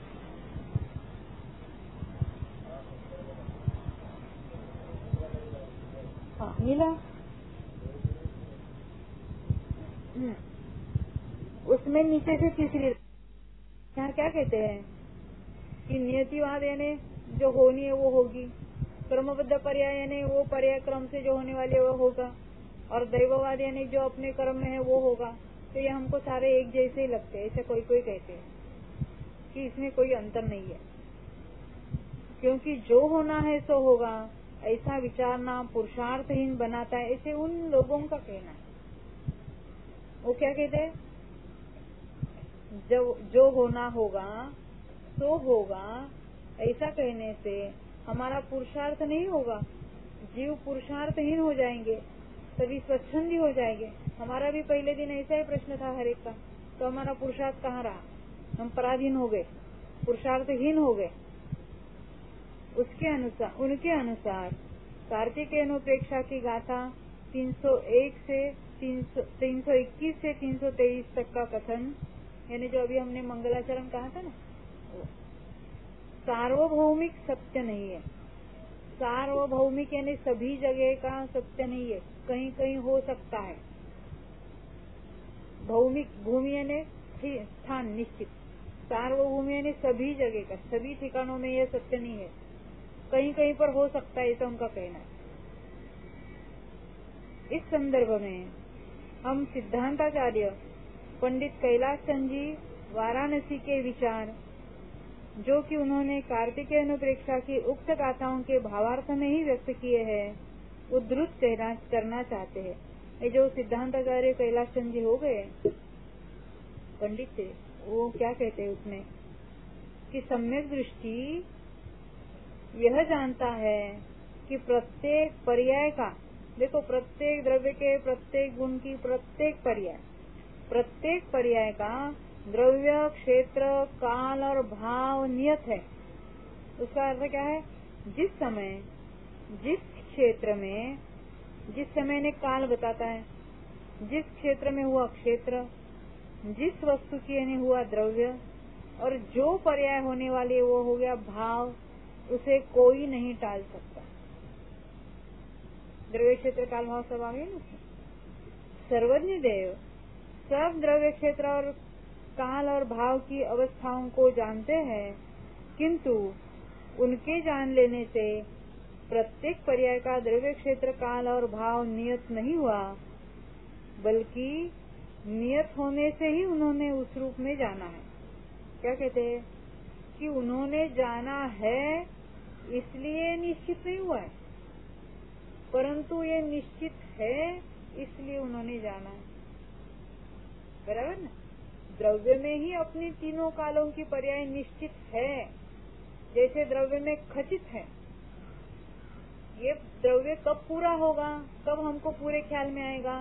हाँ मिला। उसमें नीचे से तीसरी यहाँ क्या कहते हैं कि नियतिवाद यानी जो होनी है वो होगी, क्रमबद्ध पर्याय यानी वो पर्याय क्रम से जो होने वाले वो होगा, और दैववाद यानी जो अपने कर्म में है वो होगा। तो ये हमको सारे एक जैसे ही लगते हैं, ऐसे कोई कोई कहते हैं कि इसमें कोई अंतर नहीं है, क्योंकि जो होना है सो होगा, ऐसा विचारना पुरुषार्थहीन बनाता है, ऐसे उन लोगों का कहना है। वो क्या कहते हैं, जो जो होना होगा सो होगा, ऐसा कहने से हमारा पुरुषार्थ नहीं होगा, जीव पुरुषार्थहीन हो जाएंगे, सभी स्वच्छंदी हो जाएंगे। हमारा भी पहले दिन ऐसा ही प्रश्न था हर एक का, तो हमारा पुरुषार्थ कहाँ रहा, हम पराधीन हो गए, पुरुषार्थहीन हो गए। उसके अनुसार उनके अनुसार कार्तिकेयोपेक्षा की गाथा तीन सौ एक से तीन सौ इक्कीस से तीन सौ तेईस तक का कथन, यानी जो अभी हमने मंगलाचरण कहा था ना, सार्वभौमिक सत्य नहीं है। सार्वभौमिक यानी सभी जगह का सत्य नहीं है, कहीं कहीं हो सकता है। भौमिक भूमि यानी स्थान निश्चित, सार्वभौमी यानी सभी जगह का, सभी ठिकानों में यह सत्य नहीं है, कहीं कहीं पर हो सकता है, ऐसा उनका कहना है। इस संदर्भ में हम सिद्धांताचार्य पंडित कैलाश चंद जी वाराणसी के विचार, जो कि उन्होंने कार्तिकेय अनुप्रेक्षा की उक्त गाथाओं के भावार्थ में ही व्यक्त किए हैं, उद्धृत करना चाहते हैं। ये जो सिद्धांताचार्य कैलाश चंद जी हो गए पंडित थे, वो क्या कहते हैं उसमें कि सम्यक दृष्टि यह जानता है कि प्रत्येक पर्याय का, देखो प्रत्येक द्रव्य के प्रत्येक गुण की प्रत्येक पर्याय, प्रत्येक पर्याय का द्रव्य, क्षेत्र, काल और भाव नियत है। उसका अर्थ क्या है, जिस समय जिस क्षेत्र में, जिस समय ने काल बताता है, जिस क्षेत्र में हुआ क्षेत्र, जिस वस्तु की यानी हुआ द्रव्य, और जो पर्याय होने वाली वो हो गया भाव, उसे कोई नहीं टाल सकता। द्रव्य क्षेत्र काल भाव सब आ गए ना। सर्वज्ञ देव सब द्रव्य क्षेत्र और काल और भाव की अवस्थाओं को जानते हैं, किंतु उनके जान लेने से प्रत्येक पर्याय का द्रव्य क्षेत्र काल और भाव नियत नहीं हुआ, बल्कि नियत होने से ही उन्होंने उस रूप में जाना है। क्या कहते हैं कि उन्होंने जाना है इसलिए निश्चित नहीं हुआ है, परंतु ये निश्चित है इसलिए उन्होंने जाना है। बराबर ना। द्रव्य में ही अपनी तीनों कालों की पर्याय निश्चित है, जैसे द्रव्य में खचित है। ये द्रव्य कब पूरा होगा, कब हमको पूरे ख्याल में आएगा,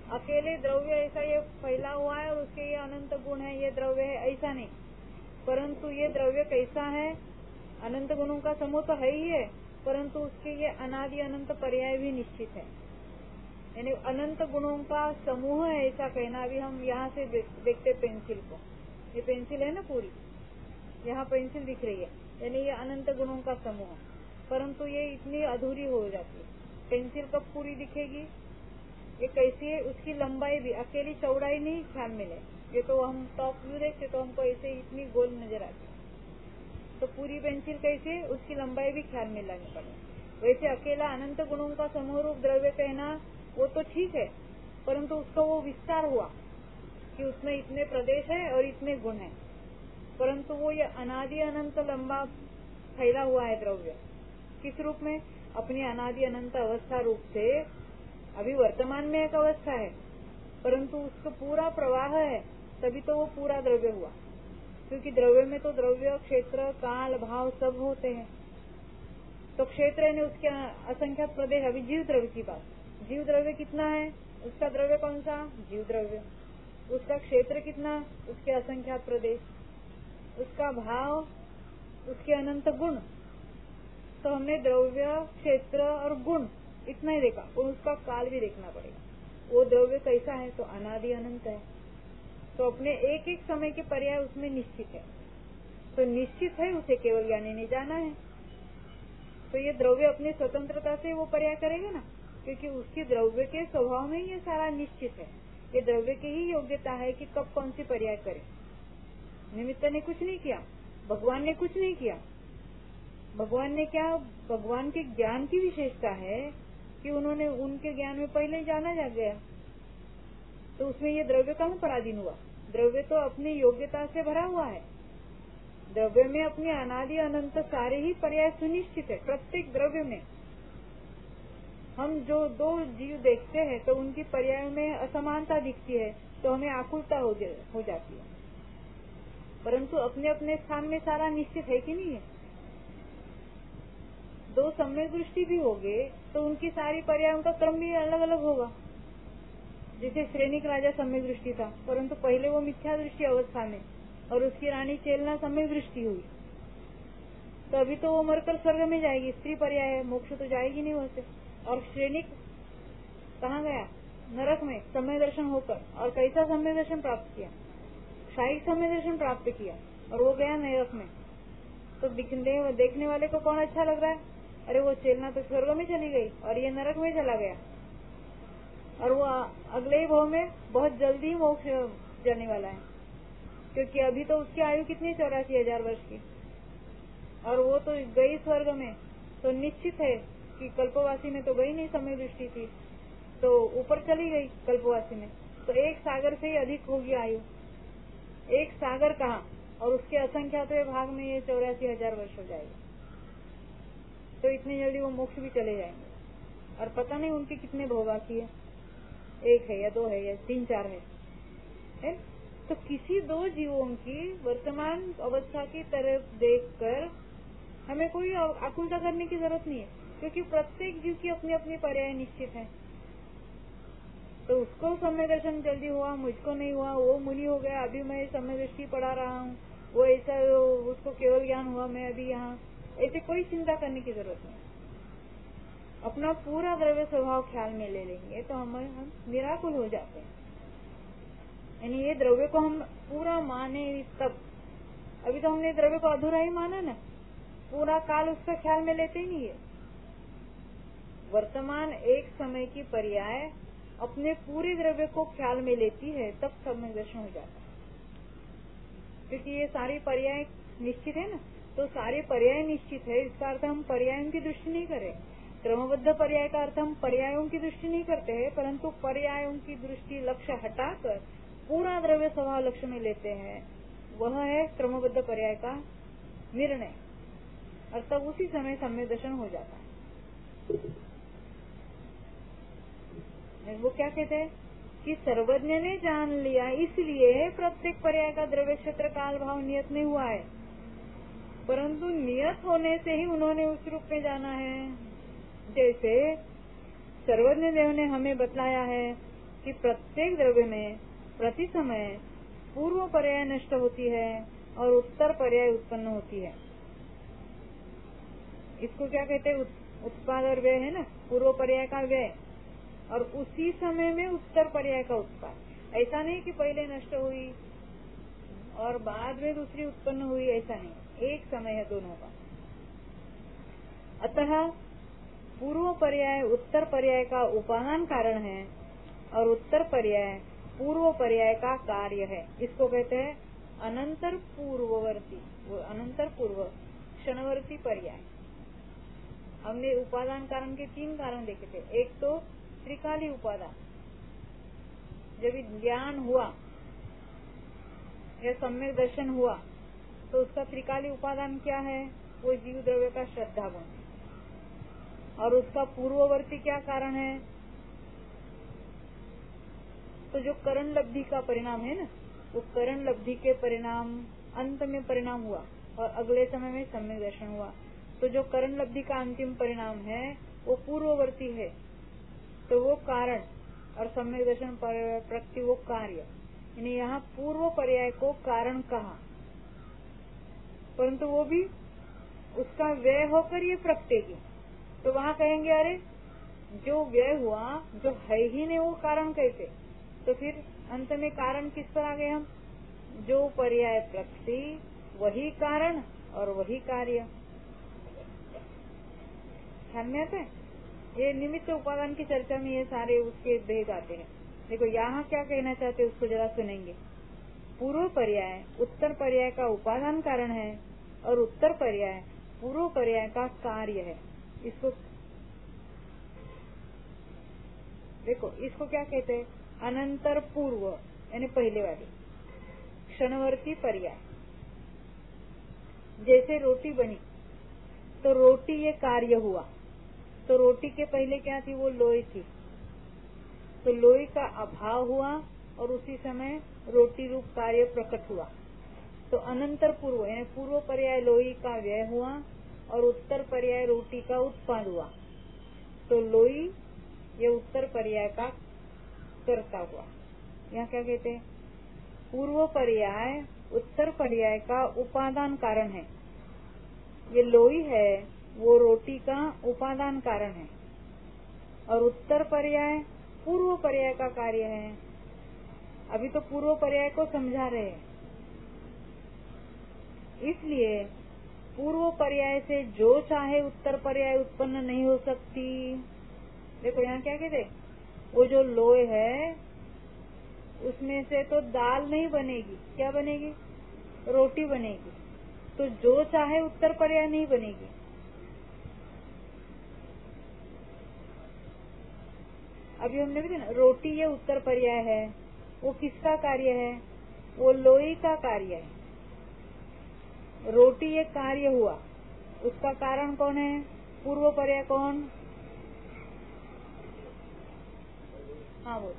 अकेले द्रव्य ऐसा ये फैला हुआ है और उसके ये अनंत गुण है, ये द्रव्य है, ऐसा नहीं। परंतु ये द्रव्य कैसा है, अनंत गुणों का समूह तो है ही है, परंतु उसके ये अनादि अनंत पर्याय भी निश्चित है। यानी अनंत गुणों का समूह है ऐसा कहना। अभी हम यहाँ से देखते पेंसिल को, ये पेंसिल है ना पूरी, यहाँ पेंसिल दिख रही है, यानी ये अनंत गुणों का समूह, परंतु ये इतनी अधूरी हो जाती है। पेंसिल कब पूरी दिखेगी, ये कैसी है, उसकी लंबाई भी, अकेली चौड़ाई नहीं ख्याल में ले। ये तो हम टॉप व्यू देखते तो हमको ऐसे इतनी गोल नजर आती है, तो पूरी पेंसिल कैसे, उसकी लंबाई भी ख्याल में लानी पड़े। वैसे अकेला अनंत गुणों का समूह रूप द्रव्य कहना वो तो ठीक है, परंतु उसका वो विस्तार हुआ कि उसमें इतने प्रदेश है और इतने गुण है, परंतु वो ये अनादि अनंत लंबा फैला हुआ है द्रव्य। किस रूप में, अपनी अनादि अनंत अवस्था रूप से। अभी वर्तमान में एक अवस्था है, परंतु उसका पूरा प्रवाह है, तभी तो वो पूरा द्रव्य हुआ। क्योंकि द्रव्य में तो द्रव्य, क्षेत्र, काल, भाव सब होते हैं। तो क्षेत्र ने उसके असंख्यात प्रदेश। अभी जीव द्रव्य की बात, जीव द्रव्य कितना है, उसका द्रव्य कौन सा, जीव द्रव्य। उसका क्षेत्र कितना, उसके असंख्यात प्रदेश। उसका भाव, उसके अनंत गुण। तो हमने द्रव्य, क्षेत्र और गुण इतना ही देखा, और उसका काल भी देखना पड़ेगा। वो द्रव्य कैसा है, तो अनादि अनंत है, तो अपने एक एक समय के पर्याय उसमें निश्चित है। तो निश्चित है, उसे केवल ज्ञानी ने जाना है। तो ये द्रव्य अपनी स्वतंत्रता से वो पर्याय करेगा ना, क्योंकि उसकी द्रव्य के स्वभाव में ये सारा निश्चित है। ये द्रव्य की ही योग्यता है कि कब कौन सी पर्याय करे। निमित्त ने कुछ नहीं किया, भगवान ने कुछ नहीं किया। भगवान ने क्या, भगवान के ज्ञान की विशेषता है कि उन्होंने उनके ज्ञान में पहले जाना जा गया, तो उसमें ये द्रव्य कहाँ पराधीन हुआ। द्रव्य तो अपनी योग्यता से भरा हुआ है। द्रव्य में अपनी अनादि अनंत सारे ही पर्याय सुनिश्चित है। प्रत्येक द्रव्य में हम जो दो जीव देखते हैं तो उनकी पर्याय में असमानता दिखती है, तो हमें आकुलता हो, हो जाती है, परंतु अपने अपने स्थान में सारा निश्चित है कि नहीं है। दो सम्यक दृष्टि भी होगे तो उनकी सारी पर्यायों का क्रम भी अलग अलग होगा। जैसे श्रेणिक राजा सम्यक दृष्टि था, परंतु पहले वो मिथ्या दृष्टि अवस्था में, और उसकी रानी चेलना सम्यक दृष्टि हुई, तो अभी तो वो मरकर स्वर्ग में जाएगी, स्त्री पर्याय है, मोक्ष तो जाएगी नहीं वैसे। और श्रेणिक कहाँ गया, नरक में समय दर्शन होकर। और कैसा समय दर्शन प्राप्त किया, शाही समय दर्शन प्राप्त किया, और वो गया नरक में। तो दिखने देखने वाले को कौन अच्छा लग रहा है, अरे वो चेलना तो स्वर्ग में चली गई और ये नरक में चला गया, और वो अगले ही भाव में बहुत जल्दी मोक्ष जाने वाला है, क्योंकि अभी तो उसकी आयु कितनी, चौरासी हजार वर्ष की, और वो तो गई स्वर्ग में। तो निश्चित है कि कल्पवासी में तो गई नहीं, समय दृष्टि थी, तो ऊपर चली गई कल्पवासी में, तो एक सागर से ही अधिक होगी आयु। एक सागर कहाँ, और उसके असंख्यात भाग में ये चौरासी हजार वर्ष हो जाएगा। तो इतनी जल्दी वो मोक्ष भी चले जाएंगे, और पता नहीं उनके कितने भोग बाकी है, एक है या दो है या तीन चार है, है? तो किसी दो जीवों की वर्तमान अवस्था की तरफ देखकर हमें कोई आकुलता करने की जरूरत नहीं है, क्योंकि प्रत्येक जीव की अपनी अपनी पर्याय निश्चित है। तो उसको समय दर्शन जल्दी हुआ, मुझको नहीं हुआ, वो मुनि हो गया, अभी मैं समय दृष्टि पढ़ा रहा हूँ, वो ऐसा उसको केवल ज्ञान हुआ, मैं अभी यहाँ, ऐसे कोई चिंता करने की जरूरत नहीं। अपना पूरा द्रव्य स्वभाव ख्याल में ले लेंगे तो हम हम निराकुल हो जाते हैं। यानी ये द्रव्य को हम पूरा माने तब, अभी तो हमने द्रव्य को अधूरा ही माना ना, पूरा काल उसका ख्याल में लेते ही नहीं है। वर्तमान एक समय की पर्याय अपने पूरे द्रव्य को ख्याल में लेती है, तब समय दर्शन हो जाता है। क्योंकि ये सारी पर्याय निश्चित है ना, तो सारे पर्याय निश्चित है, इसका अर्थ हम पर्यायों की दृष्टि नहीं करें। क्रमबद्ध पर्याय का अर्थ हम पर्यायों की दृष्टि नहीं करते हैं, परंतु पर्यायों की दृष्टि लक्ष्य हटाकर पूरा द्रव्य स्वभाव लक्ष्य में लेते हैं। वह है क्रमबद्ध पर्याय का निर्णय, और तब उसी समय सम्यक दर्शन हो जाता है। वो क्या कहते हैं कि सर्वज्ञ ने जान लिया, इसलिए प्रत्येक पर्याय का द्रव्य क्षेत्र काल भाव नियत नहीं हुआ है, परंतु नियत होने से ही उन्होंने उस रूप में जाना है। जैसे सर्वज्ञ देव ने हमें बतलाया है कि प्रत्येक द्रव्य में प्रति समय पूर्व पर्याय नष्ट होती है और उत्तर पर्याय उत्पन्न होती है। इसको क्या कहते हैं? उत्पाद और व्यय है ना, पूर्व पर्याय का व्यय और उसी समय में उत्तर पर्याय का उत्पाद। ऐसा नहीं कि पहले नष्ट हुई और बाद में दूसरी उत्पन्न हुई, ऐसा नहीं, एक समय है दोनों का। अतः पूर्व पर्याय उत्तर पर्याय का उपादान कारण है और उत्तर पर्याय पूर्व पर्याय का कार्य है। इसको कहते हैं अनंतर पूर्ववर्ती, वो अनंतर पूर्व क्षणवर्ती पर्याय। हमने उपादान कारण के तीन कारण देखे थे। एक तो त्रिकाली उपादान, जब ज्ञान हुआ या सम्यक दर्शन हुआ तो उसका त्रिकाली उपादान क्या है? वो जीव द्रव्य का श्रद्धा गुण। और उसका पूर्ववर्ती क्या कारण है? तो जो करण लब्धि का परिणाम है ना, वो करण लब्धि के परिणाम अंत में परिणाम हुआ और अगले समय में सम्यक दर्शन हुआ। तो जो करण लब्धि का अंतिम परिणाम है वो पूर्ववर्ती है, तो वो कारण, और सम्यक दर्शन प्रति वो कार्य। यानी यहाँ पूर्व पर्याय को कारण कहा, परंतु वो भी उसका व्यय होकर ये प्रत्येक। तो वहाँ कहेंगे अरे जो व्यय हुआ, जो है ही नहीं वो कारण कैसे? तो फिर अंत में कारण किस पर आ गए हम? जो पर्याय प्रकृति वही कारण और वही कार्य। ध्यान में आता है? ये निमित्त उपादान की चर्चा में ये सारे उसके भेद आते हैं। देखो यहाँ क्या कहना चाहते हैं उसको जरा सुनेंगे। पूर्व पर्याय उत्तर पर्याय का उपादान कारण है और उत्तर पर्याय पूर्व पर्याय का कार्य है। इसको देखो, इसको क्या कहते हैं? अनंतर पूर्व, यानी पहले वाली क्षणवर्ती पर्याय। जैसे रोटी बनी तो रोटी ये कार्य हुआ, तो रोटी के पहले क्या थी? वो लोई थी, तो लोई का अभाव हुआ और उसी समय रोटी रूप कार्य प्रकट हुआ। तो अनंतर पूर्व यानी पूर्व पर्याय लोई का व्यय हुआ और उत्तर पर्याय रोटी का उत्पाद हुआ। तो लोई ये उत्तर पर्याय का कर्ता हुआ। यहाँ क्या कहते हैं? पूर्व पर्याय उत्तर पर्याय का उपादान कारण है। ये लोई है वो रोटी का उपादान कारण है और उत्तर पर्याय पूर्व पर्याय का कार्य है। अभी तो पूर्व पर्याय को समझा रहे हैं, इसलिए पूर्व पर्याय से जो चाहे उत्तर पर्याय उत्पन्न नहीं हो सकती। देखो यहाँ क्या कहते, वो जो लोय है उसमें से तो दाल नहीं बनेगी, क्या बनेगी? रोटी बनेगी। तो जो चाहे उत्तर पर्याय नहीं बनेगी। अभी हमने भी ना, रोटी ये उत्तर पर्याय है, वो किसका कार्य है? वो लोई का कार्य है। रोटी ये कार्य हुआ, उसका कारण कौन है? पूर्व पर्याय कौन? हाँ वो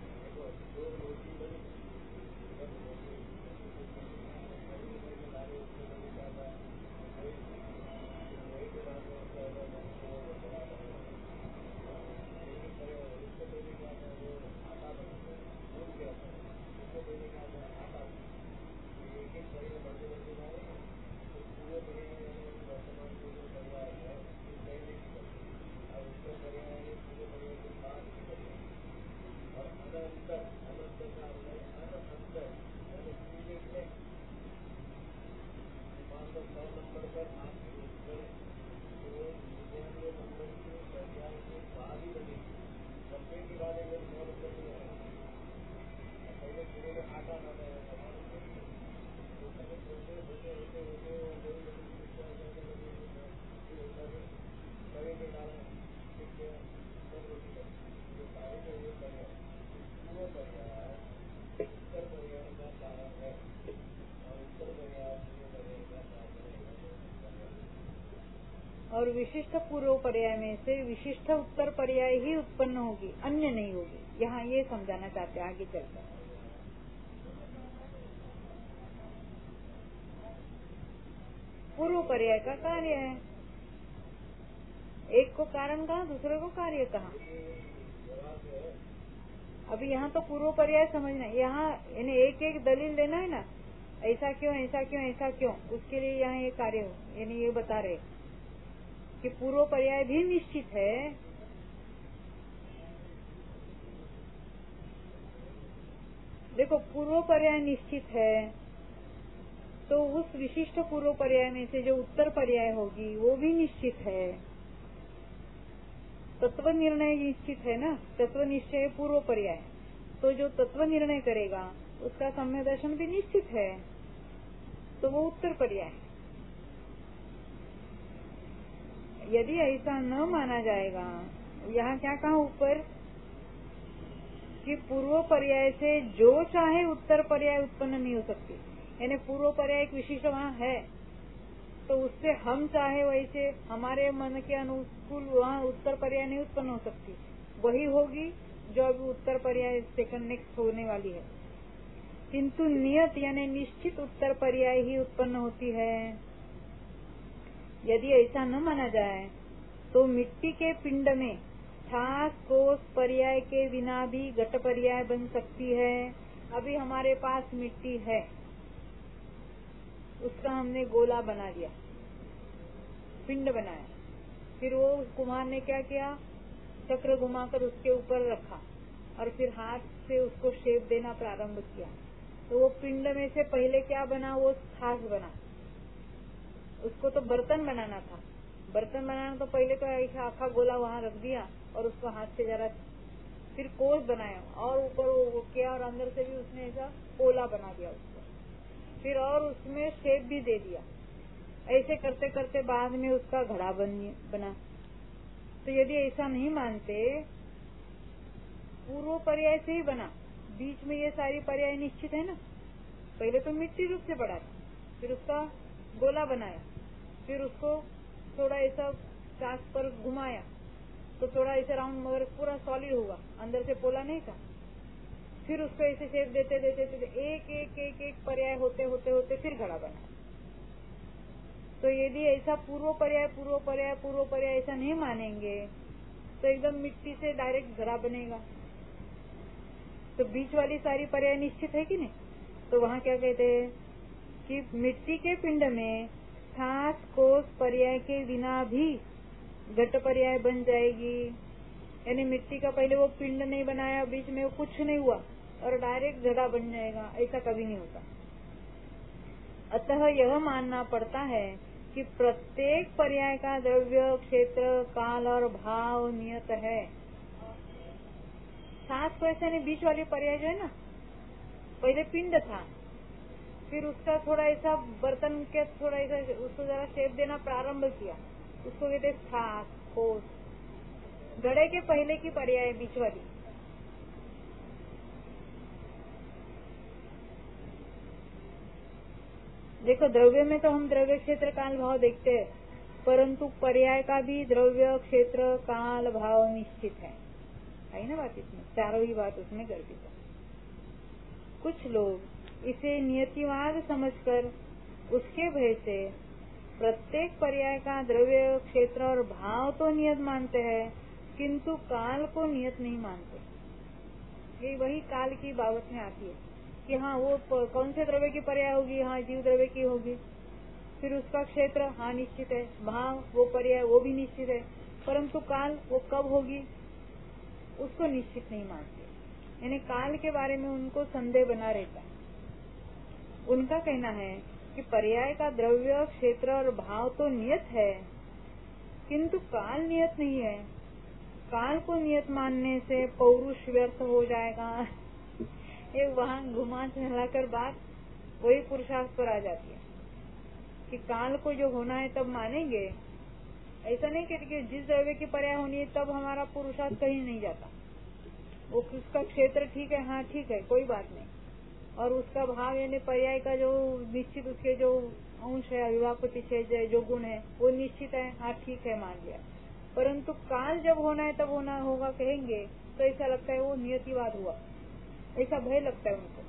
और विशिष्ट पूर्व पर्याय में से विशिष्ट उत्तर पर्याय ही उत्पन्न होगी, अन्य नहीं होगी। यहाँ ये समझाना चाहते हैं आगे चलकर। पूर्व पर्याय का कार्य है, एक को कारण कहा, दूसरे को कार्य कहा। अभी यहाँ तो पूर्व पर्याय समझना है, यहाँ यानी एक एक दलील लेना है ना, ऐसा क्यों ऐसा क्यों ऐसा क्यों, उसके लिए यहाँ ये कार्य हो, यानी ये बता रहे कि पूर्व पर्याय भी निश्चित है। देखो पूर्व पर्याय निश्चित है तो उस विशिष्ट पूर्व पर्याय में से जो उत्तर पर्याय होगी वो भी निश्चित है। तत्व निर्णय निश्चित है ना, तत्व निश्चय पूर्व पर्याय, तो जो तत्व निर्णय करेगा उसका सम्यक दर्शन भी निश्चित है, तो वो उत्तर पर्याय। यदि ऐसा न माना जाएगा, यहाँ क्या कहा ऊपर कि पूर्व पर्याय से जो चाहे उत्तर पर्याय उत्पन्न नहीं हो सकती, यानी पूर्व पर्याय एक विशिष्ट वहाँ है तो उससे हम चाहे वैसे हमारे मन के अनुकूल वहाँ उत्तर पर्याय नहीं उत्पन्न हो सकती, वही होगी जो अभी उत्तर पर्याय सेकंड नेक्स्ट होने वाली है। किंतु नियत यानी निश्चित उत्तर पर्याय ही उत्पन्न होती है। यदि ऐसा न माना जाए तो मिट्टी के पिंड में ठास कोस पर्याय के बिना भी घट पर्याय बन सकती है। अभी हमारे पास मिट्टी है, उसका हमने गोला बना दिया, पिंड बनाया, फिर वो कुम्हार ने क्या किया, चक्र घुमाकर उसके ऊपर रखा और फिर हाथ से उसको शेप देना प्रारंभ किया, तो वो पिंड में से पहले क्या बना, वो ठास बना। उसको तो बर्तन बनाना था, बर्तन बनाना तो पहले तो ऐसा आखा गोला वहाँ रख दिया और उसको हाथ से जरा फिर कोस बनाया और ऊपर वो किया और अंदर से भी उसने ऐसा पोला बना दिया उसको, फिर और उसमें शेप भी दे दिया। ऐसे करते करते बाद में उसका घड़ा बन बना। तो यदि ऐसा नहीं मानते, पूर्व पर्याय से ही बना, बीच में ये सारी पर्याय निश्चित है ना। पहले तो मिट्टी रूप से बढ़ा, फिर उसका गोला बनाया, फिर उसको थोड़ा ऐसा चाक पर घुमाया तो थोड़ा ऐसा राउंड, मगर पूरा सॉलिड हुआ, अंदर से पोला नहीं था। फिर उसको ऐसे शेप देते देते देते एक एक एक एक पर्याय होते होते होते फिर घड़ा बना। तो यदि ऐसा पूर्व पर्याय पूर्व पर्याय पूर्व पर्याय ऐसा नहीं मानेंगे तो एकदम मिट्टी से डायरेक्ट घड़ा बनेगा। तो बीच वाली सारी पर्याय निश्चित है कि नहीं। तो वहाँ क्या कहते हैं कि मिट्टी के पिंड में ठास कोस पर्याय के बिना भी घट पर्याय बन जाएगी। यानी मिट्टी का पहले वो पिंड नहीं बनाया, बीच में वो कुछ नहीं हुआ और डायरेक्ट घड़ा बन जाएगा, ऐसा कभी नहीं होता। अतः यह मानना पड़ता है कि प्रत्येक पर्याय का द्रव्य, क्षेत्र, काल और भाव नियत है। ठास को ऐसा नहीं, बीच वाली पर्याय जो है ना, पहले पिंड था, फिर उसका थोड़ा ऐसा बर्तन के थोड़ा ऐसा उसको जरा शेप देना प्रारंभ किया, उसको कहते ठास कोस। घड़े के पहले की पर्याय बीच वाली। देखो द्रव्य में तो हम द्रव्य, क्षेत्र, काल, भाव देखते हैं, परंतु पर्याय का भी द्रव्य, क्षेत्र, काल, भाव निश्चित है, है ना बात। इसमें चारों ही बात उसमें गर्भित है। कुछ लोग इसे नियतिवाद समझकर उसके भय से प्रत्येक पर्याय का द्रव्य, क्षेत्र और भाव तो नियत मानते हैं, किंतु काल को नियत नहीं मानते। ये वही काल की बाबत में आती है कि हाँ वो कौन से द्रव्य की पर्याय होगी, हाँ जीव द्रव्य की होगी। फिर उसका क्षेत्र हाँ निश्चित है, भाव वो पर्याय वो भी निश्चित है, परंतु काल वो कब होगी उसको निश्चित नहीं मानते। यानी काल के बारे में उनको संदेह बना रहता है। उनका कहना है कि पर्याय का द्रव्य, क्षेत्र और भाव तो नियत है, किंतु काल नियत नहीं है। काल को नियत मानने से पौरुष व्यर्थ हो जाएगा। ये वहाँ घुमा चलाकर बात वही पुरुषार्थ पर आ जाती है कि काल को जो होना है तब मानेंगे। ऐसा नहीं कहते कि जिस द्रव्य की पर्याय होनी है तब हमारा पुरुषार्थ कहीं नहीं जाता। वो उसका क्षेत्र ठीक है, हाँ ठीक है, कोई बात नहीं, और उसका भाव यानी पर्याय का जो निश्चित उसके जो अंश है, अविभाव प्रतिषेध जो गुण है वो निश्चित है, हाँ ठीक है, मान लिया। परंतु काल जब होना है तब होना होगा कहेंगे तो ऐसा लगता है वो नियतिवाद हुआ, ऐसा भय लगता है उनको।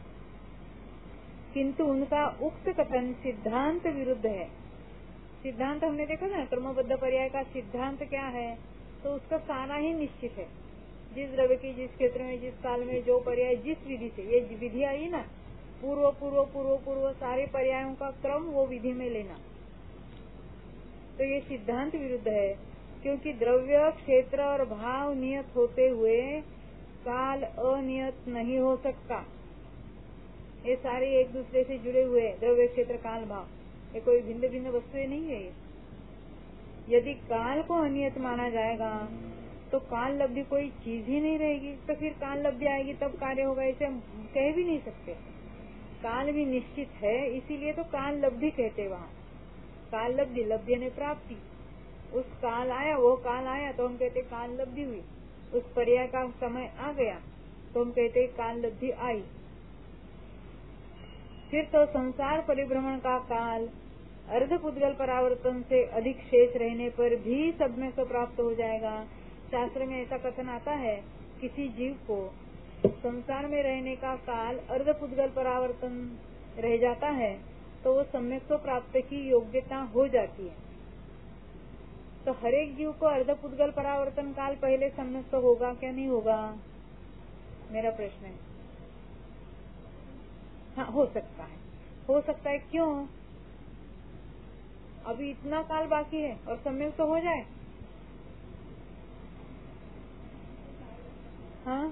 किंतु उनका उक्त कथन सिद्धांत विरुद्ध है। सिद्धांत हमने देखा ना, क्रमबद्ध पर्याय का सिद्धांत क्या है, तो उसका सारा ही निश्चित है। जिस द्रव्य की जिस क्षेत्र में जिस काल में जो पर्याय जिस विधि से, ये विधि आई ना, पूर्व पूर्व पूर्व पूर्व सारे पर्यायों का क्रम वो विधि में लेना, तो ये सिद्धांत विरुद्ध है। क्योंकि द्रव्य, क्षेत्र और भाव नियत होते हुए काल अनियत नहीं हो सकता। ये सारे एक दूसरे से जुड़े हुए, द्रव्य, क्षेत्र, काल, भाव, ये कोई भिन्न भिन्न वस्तुएं नहीं है। यदि काल को अनियत माना जाएगा तो काल लब्धि कोई चीज ही नहीं रहेगी, तो फिर काल लब्धि आएगी तब कार्य होगा, ऐसे हम कह भी नहीं सकते। काल भी निश्चित है, इसीलिए तो काल लब्धि कहते। वहाँ काल लब्धि, लब्धि ने प्राप्ति, उस काल आया, वो काल आया तो हम कहते काल लब्धि हुई। उस पर्याय का समय आ गया तो हम कहते काल लब्धि आई। फिर तो संसार परिभ्रमण का काल अर्ध पुद्गल परावर्तन से अधिक शेष रहने पर भी सब में से प्राप्त हो जाएगा। शास्त्र में ऐसा कथन आता है, किसी जीव को संसार में रहने का काल अर्ध पुद्गल परावर्तन रह जाता है तो वो सम्यक तो प्राप्त की योग्यता हो जाती है। तो हर एक जीव को अर्ध पुद्गल परावर्तन काल पहले सम्यक तो होगा क्या नहीं होगा, मेरा प्रश्न है। हाँ, हो सकता है, हो सकता है। क्यों? अभी इतना काल बाकी है और सम्यक तो हो जाए। हाँ,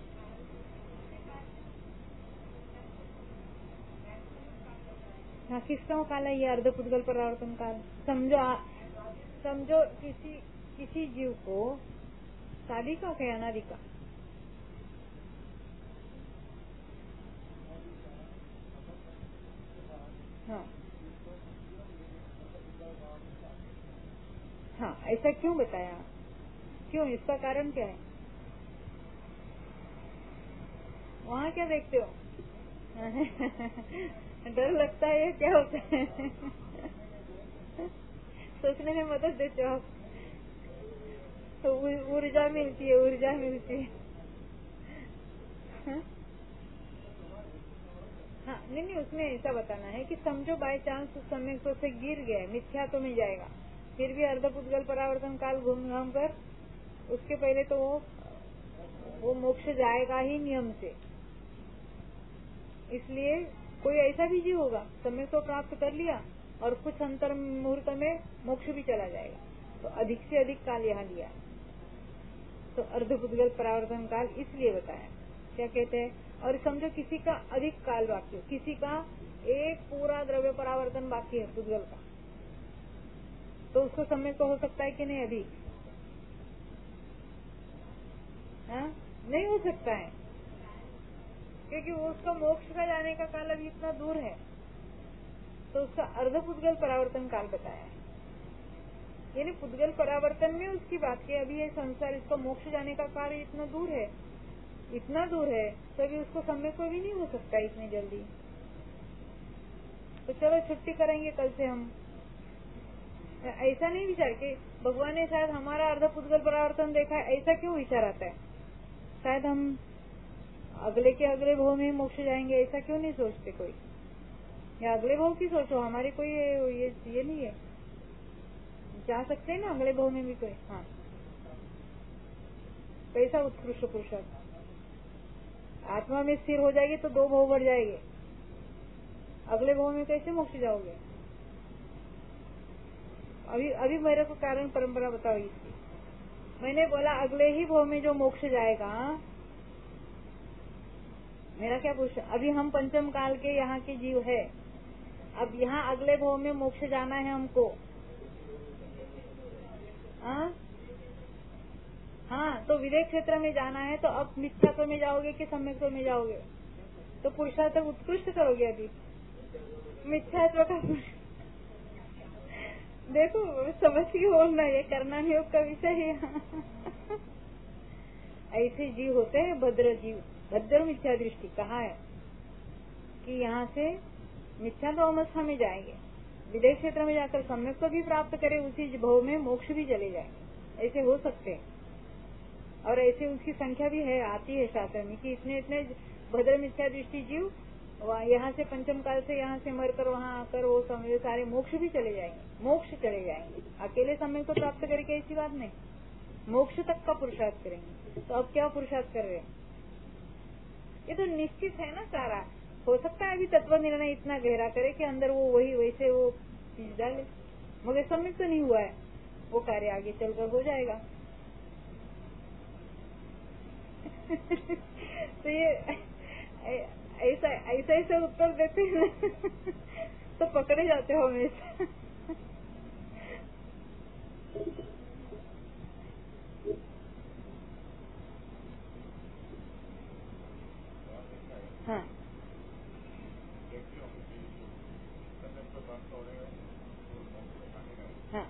हाँ, किसका काल है ये अर्ध पुद्गल परावर्तन काल? समझो आ, समझो किसी किसी जीव को शादी का क्या अनादि का, हाँ हाँ, ऐसा क्यों बताया? क्यों? इसका कारण क्या है? वहाँ क्या देखते हो? डर लगता है, क्या होता है? सोचने में मदद देते हो आप, तो ऊर्जा मिलती है, ऊर्जा मिलती है। हाँ? हाँ, नहीं नहीं, उसमें ऐसा बताना है कि समझो बाय चांस उस समय से गिर गया, मिथ्या तो मिल जाएगा, फिर भी अर्ध पुद्गल परावर्तन काल घूम घाम कर उसके पहले तो वो वो मोक्ष जाएगा ही नियम से। इसलिए कोई ऐसा भी जीव होगा समय को प्राप्त कर लिया और कुछ अंतर मुहूर्त में मोक्ष भी चला जाएगा, तो अधिक से अधिक काल यहाँ लिया। तो अर्ध पुद्गल परावर्तन काल इसलिए बताया, क्या कहते हैं? और समझो किसी का अधिक काल बाकी हो, किसी का एक पूरा द्रव्य परावर्तन बाकी है पुद्गल का, तो उसको समय तो हो सकता है कि नहीं अधिक? हाँ, नहीं हो सकता है, क्योंकि वो उसका मोक्ष का जाने का काल अभी इतना दूर है, तो उसका अर्ध पुद्गल परावर्तन काल बताया है। यानी पुद्गल परावर्तन में उसकी बात की, अभी ये संसार, इसको मोक्ष जाने का कार्य इतना दूर है, इतना दूर है, तो अभी उसको समय को भी नहीं हो सकता इतनी जल्दी। तो चलो छुट्टी करेंगे कल से हम। ऐसा नहीं विचार कि भगवान ने शायद हमारा अर्ध पुद्गल परावर्तन देखा है, ऐसा क्यों विचार आता है? शायद हम अगले के अगले भाव में मोक्ष जाएंगे, ऐसा क्यों नहीं सोचते कोई? या अगले भाव की सोचो, हमारी कोई ये ये नहीं है, जा सकते हैं ना अगले भाव में भी कोई। हाँ, कैसा उत्कृष्ट पुरुषार्थ, आत्मा में स्थिर हो जाएगी तो दो भाव बढ़ जाएंगे, अगले भाव में कैसे मोक्ष जाओगे? अभी अभी मेरे को कारण परंपरा बताओ इसकी। मैंने बोला अगले ही भाव में जो मोक्ष जाएगा, मेरा क्या पूछा? अभी हम पंचम काल के यहाँ के जीव है, अब यहाँ अगले भाव में मोक्ष जाना है हमको। हाँ हाँ, तो विवेक क्षेत्र में जाना है, तो अब मिथ्यात्व में जाओगे कि सम्यक्त्व में जाओगे? तो पुरुषार्थ उत्कृष्ट करोगे। अभी मिथ्यात्व का देखो, समझ के बोलना, ये करना नहीं योग का विषय है। ऐसे जीव होते हैं भद्र जीव, भद्र मिथ्या दृष्टि कहा है कि यहाँ से मिथ्या तो अवस्था में जाएंगे, विदेश क्षेत्र में जाकर सम्यक को भी प्राप्त करे, उसी भाव में मोक्ष भी चले जाएंगे। ऐसे हो सकते हैं, और ऐसे उसकी संख्या भी है, आती है शास्त्र में कि इतने इतने भद्र मिथ्या दृष्टि जीव यहाँ से पंचम काल से यहाँ से मरकर वहाँ आकर वो समय सारे मोक्ष भी चले जाएंगे, मोक्ष चले जाएंगे। अकेले समय को प्राप्त करके ऐसी बात नहीं। मोक्ष तक का पुरुषार्थ करेंगे। तो अब क्या पुरुषार्थ कर रहे हैं? ये तो निश्चित है ना सारा। हो सकता है अभी तत्व निर्णय इतना गहरा करे कि अंदर वो वही वैसे वो चीज डाले, मगर सम्यक तो नहीं हुआ है, वो कार्य आगे चलकर हो जाएगा। तो ये ऐसा ऐसा ऐसा उत्तर देते हैं तो पकड़े जाते हो हमेशा। हाँ हाँ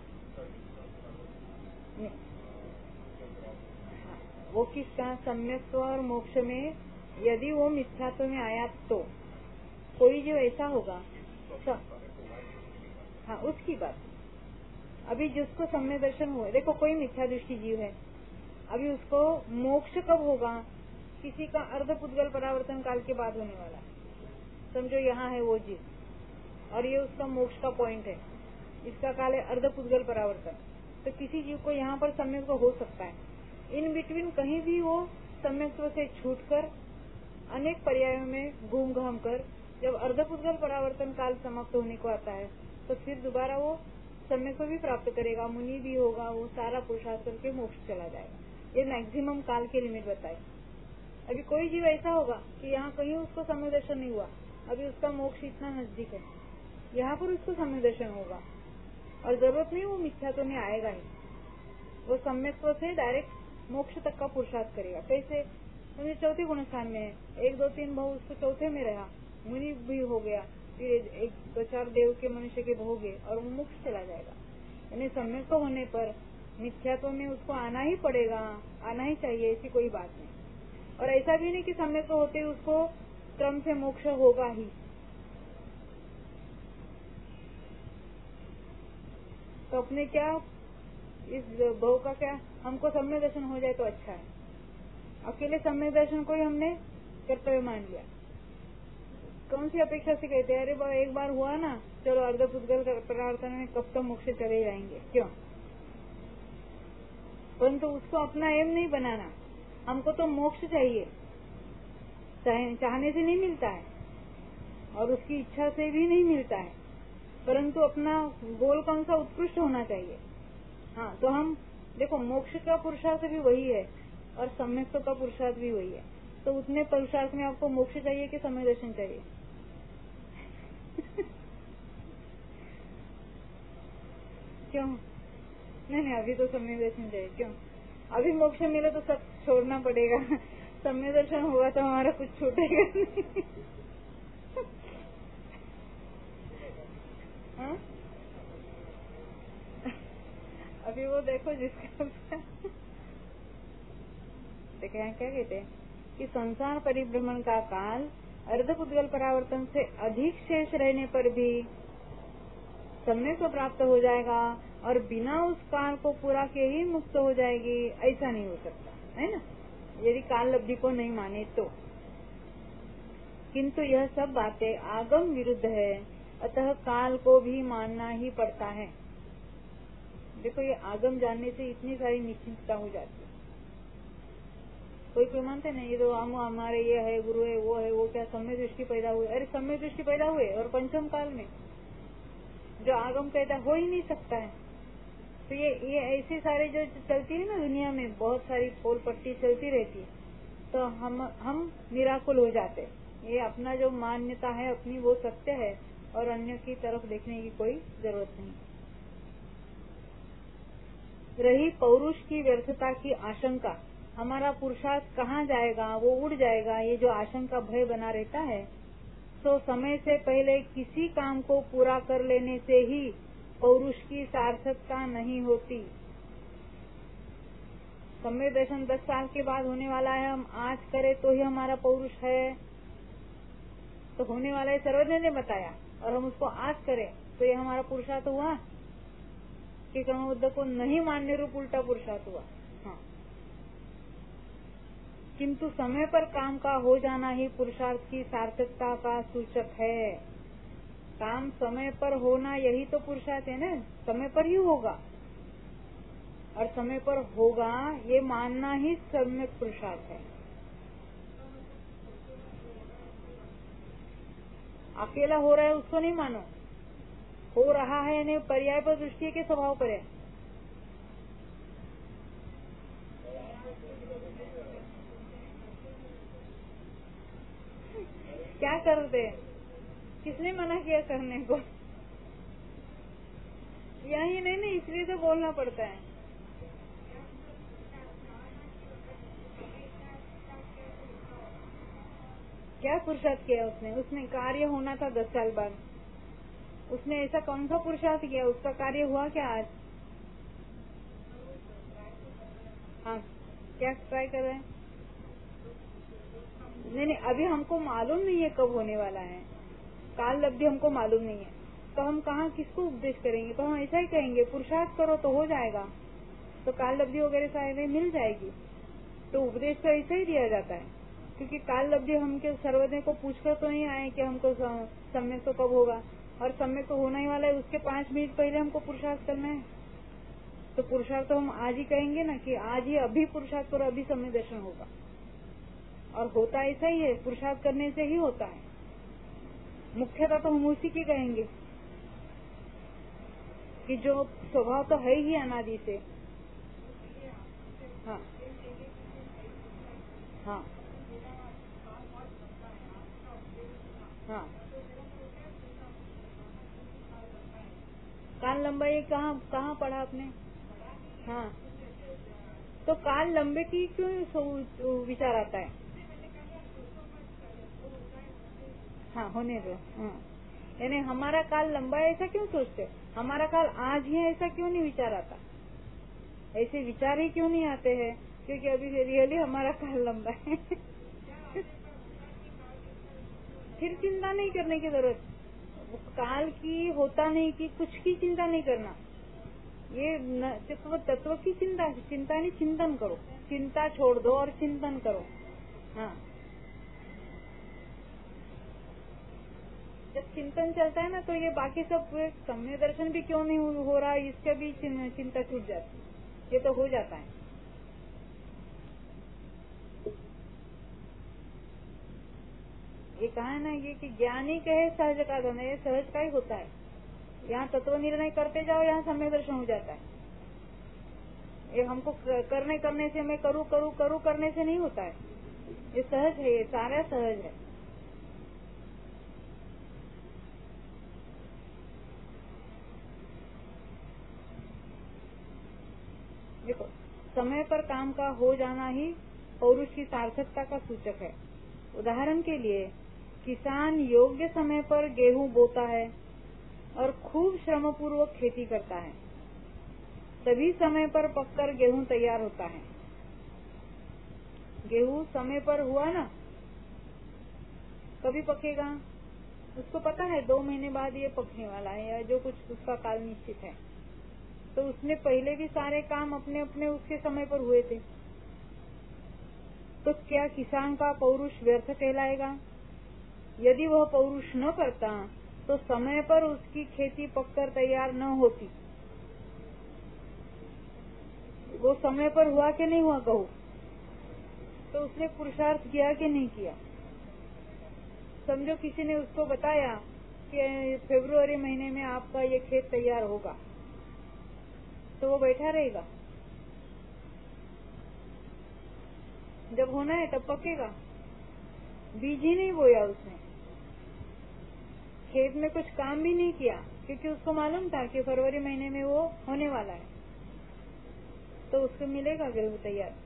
वो किसका सम्यक्त्व और मोक्ष में यदि वो मिथ्यात्व में आया तो कोई जो ऐसा होगा सब, हाँ उसकी बात। अभी जिसको सम्यक दर्शन हुआ, देखो कोई मिथ्या दृष्टि जीव है, अभी उसको मोक्ष कब होगा? किसी का अर्ध पुद्गल परावर्तन काल के बाद होने वाला है। समझो यहाँ है वो जीव और ये उसका मोक्ष का पॉइंट है, इसका काल है अर्ध पुद्गल परावर्तन। तो किसी जीव को यहाँ पर सम्यक हो सकता है, इन बिटवीन कहीं भी वो सम्यक्त्व से छूटकर अनेक पर्यायों में घूम घाम कर जब अर्धपुद्गल परावर्तन काल समाप्त होने को आता है तो फिर दोबारा वो सम्यक्त्व भी प्राप्त करेगा, मुनि भी होगा, वो सारा पुरुषार्थ करके मोक्ष चला जाएगा। ये मैक्सिमम काल की लिमिट बताई। अभी कोई जीव ऐसा होगा कि यहाँ कहीं उसको सम्यक दर्शन नहीं हुआ, अभी उसका मोक्ष इतना नजदीक है, यहाँ पर उसको सम्यक दर्शन होगा और जरूरत नहीं वो मिथ्यात्व में आएगा ही, वो सम्यक्त्व से डायरेक्ट मोक्ष तक का पुरुषार्थ करेगा। कैसे? मुझे चौथे गुण स्थान में है, एक दो तीन भाव उसको चौथे में रहा, मुनि भी हो गया, फिर एक दो चार देव के मनुष्य के भोगे और वो मोक्ष चला जाएगा। यानी सम्यक्त्व होने पर मिथ्यात्व में उसको आना ही पड़ेगा, आना ही चाहिए, ऐसी कोई बात नहीं। और ऐसा भी नहीं कि सम्यक्त्व होते उसको क्रम से मोक्ष होगा ही। तो अपने क्या इस भाव का क्या, हमको सम्यक दर्शन हो जाए तो अच्छा है, अकेले सम्यक दर्शन को ही हमने कर्तव्य मान लिया। कौन सी अपेक्षा से कहते हैं अरे बा एक बार हुआ ना, चलो अर्ध पुद्गल परावर्तन में कब तो मोक्ष चले जाएंगे, क्यों? परंतु उसको अपना एम नहीं बनाना, हमको तो मोक्ष चाहिए, चाहने से नहीं मिलता है और उसकी इच्छा से भी नहीं मिलता है, परंतु अपना गोल कौन सा उत्कृष्ट होना चाहिए। हाँ, तो हम देखो मोक्ष का पुरुषार्थ भी वही है और सम्यक्त्व का पुरुषार्थ भी वही है। तो उतने पुरुषार्थ में आपको मोक्ष चाहिए कि सम्यक दर्शन चाहिए? क्यों? नहीं नहीं, अभी तो सम्यक दर्शन चाहिए। क्यों? अभी मोक्ष मिले तो सब छोड़ना पड़ेगा, सम्यक दर्शन होगा तो हमारा कुछ छूटेगा नहीं। हाँ? अभी वो देखो जिसका देखो यहाँ क्या कहते हैं कि संसार परिभ्रमण का काल अर्धपुद्गल परावर्तन से अधिक शेष रहने पर भी सम्यक को प्राप्त हो जाएगा और बिना उस काल को पूरा किए ही मुक्त हो जाएगी, ऐसा नहीं हो सकता है ना, यदि काल लब्धि को नहीं माने तो। किंतु यह सब बातें आगम विरुद्ध है, अतः काल को भी मानना ही पड़ता है। देखो ये आगम जानने से इतनी सारी निश्चिंतता हो जाती है। कोई कोई मानते नहीं, ये तो हम हमारे ये है, गुरु है, वो है, वो क्या सम्यक दृष्टि पैदा हुए? अरे सम्यक दृष्टि पैदा हुए और पंचम काल में जो आगम कहता हो ही नहीं सकता है। तो ये ये ऐसे सारे जो चलती है ना दुनिया में, बहुत सारी पोल पट्टी चलती रहती है, तो हम हम निराकुल हो जाते। ये अपना जो मान्यता है अपनी वो सत्य है और अन्य की तरफ देखने की कोई जरूरत नहीं। रही पौरुष की व्यर्थता की आशंका, हमारा पुरुषार्थ कहाँ जाएगा, वो उड़ जाएगा, ये जो आशंका भय बना रहता है, तो समय से पहले किसी काम को पूरा कर लेने से ही पौरुष की सार्थकता नहीं होती। सम्यक दर्शन दस साल के बाद होने वाला है, हम आज करें तो ही हमारा पौरुष है, तो होने वाला है सर्वज्ञ ने बताया और हम उसको आज करें तो ये हमारा पुरुषार्थ हुआ कि क्रमबद्ध को नहीं मानने रूप उल्टा पुरुषार्थ हुआ। हाँ, किंतु समय पर काम का हो जाना ही पुरुषार्थ की सार्थकता का सूचक है। काम समय पर होना यही तो पुरुषार्थ है ना, समय पर ही होगा। और समय पर होगा ये मानना ही सम्यक पुरुषार्थ है। अकेला हो रहा है उसको नहीं मानो, हो रहा है यानी पर्याय पर दृष्टि के स्वभाव पर है। क्या करते हैं, किसने मना किया करने को? यही नहीं नहीं इसलिए तो बोलना पड़ता है। क्या पुरुषार्थ किया उसने? उसने कार्य होना था दस साल बाद, उसने ऐसा कौन सा पुरुषार्थ किया? उसका कार्य हुआ क्या आज? हाँ, क्या ट्राई कर रहे हैं? नहीं नहीं अभी हमको मालूम नहीं है कब होने वाला है, काल लब्धि हमको मालूम नहीं है, तो हम कहाँ किसको उपदेश करेंगे? तो हम ऐसा ही कहेंगे पुरुषार्थ करो तो हो जाएगा, तो काल लब्धि वगैरह शायद मिल जाएगी। तो उपदेश तो ऐसा ही दिया जाता है, क्योंकि काल लब्धि हमके सर्वज्ञ को पूछकर तो नहीं आए कि हमको सम्यक तो कब होगा, और सम्यक तो होना ही वाला है, उसके पांच मिनट पहले हमको पुरुषार्थ करना है। तो पुरुषार्थ तो हम आज ही कहेंगे ना कि आज ही अभी पुरुषार्थ करो, अभी सम्यक दर्शन होगा। और होता ऐसा ही है, पुरुषार्थ करने से ही होता है। मुख्यतः तो हम उसी की कहेंगे कि जो स्वभाव तो है ही अनादि से। हाँ हाँ हाँ, काल लंबाई कहाँ कहाँ पढ़ा आपने? हाँ, तो काल लंबे की क्यों विचार आता है? हाँ होने दो। हाँ, यानी हमारा काल लंबा है ऐसा क्यों सोचते? हमारा काल आज ही है ऐसा क्यों नहीं विचार आता? ऐसे विचार ही क्यों नहीं आते हैं? क्योंकि अभी रियली हमारा काल लंबा है। फिर चिंता नहीं करने की जरूरत, काल की होता नहीं की कुछ की चिंता नहीं करना, ये तत्व तत्व की चिंता चिंता नहीं चिंतन करो, चिंता छोड़ दो और चिंतन करो। हाँ, जब चिंतन चलता है ना तो ये बाकी सब सम्यक दर्शन भी क्यों नहीं हो रहा है इसका भी चिंता छूट जाती है, ये तो हो जाता है। ये कहा है ना ये कि ज्ञानी कहे सहज का धन, ये सहज का ही होता है। यहाँ तत्व निर्णय करते जाओ, यहाँ सम्यक दर्शन हो जाता है। ये हमको करने करने से मैं करूँ करूँ करूँ करने से नहीं होता है, ये सहज है, ये सारा सहज है। देखो, समय पर काम का हो जाना ही पौरुष की सार्थकता का सूचक है। उदाहरण के लिए किसान योग्य समय पर गेहूं बोता है और खूब श्रम पूर्वक खेती करता है, तभी समय पर पककर गेहूं तैयार होता है। गेहूं समय पर हुआ ना, कभी पकेगा उसको पता है, दो महीने बाद ये पकने वाला है या जो कुछ उसका काल निश्चित है। तो उसने पहले भी सारे काम अपने अपने उसके समय पर हुए थे, तो क्या किसान का पौरुष व्यर्थ कहलाएगा? यदि वह पौरुष न करता तो समय पर उसकी खेती पककर तैयार न होती। वो समय पर हुआ कि नहीं हुआ गहूं, तो उसने पुरुषार्थ किया कि नहीं किया? समझो किसी ने उसको बताया कि फरवरी महीने में आपका ये खेत तैयार होगा, तो वो बैठा रहेगा? जब होना है तब पकेगा। बीज ही नहीं बोया उसने, खेत में कुछ काम भी नहीं किया, क्योंकि उसको मालूम था कि फरवरी महीने में वो होने वाला है, तो उसको मिलेगा गेहूं तैयार।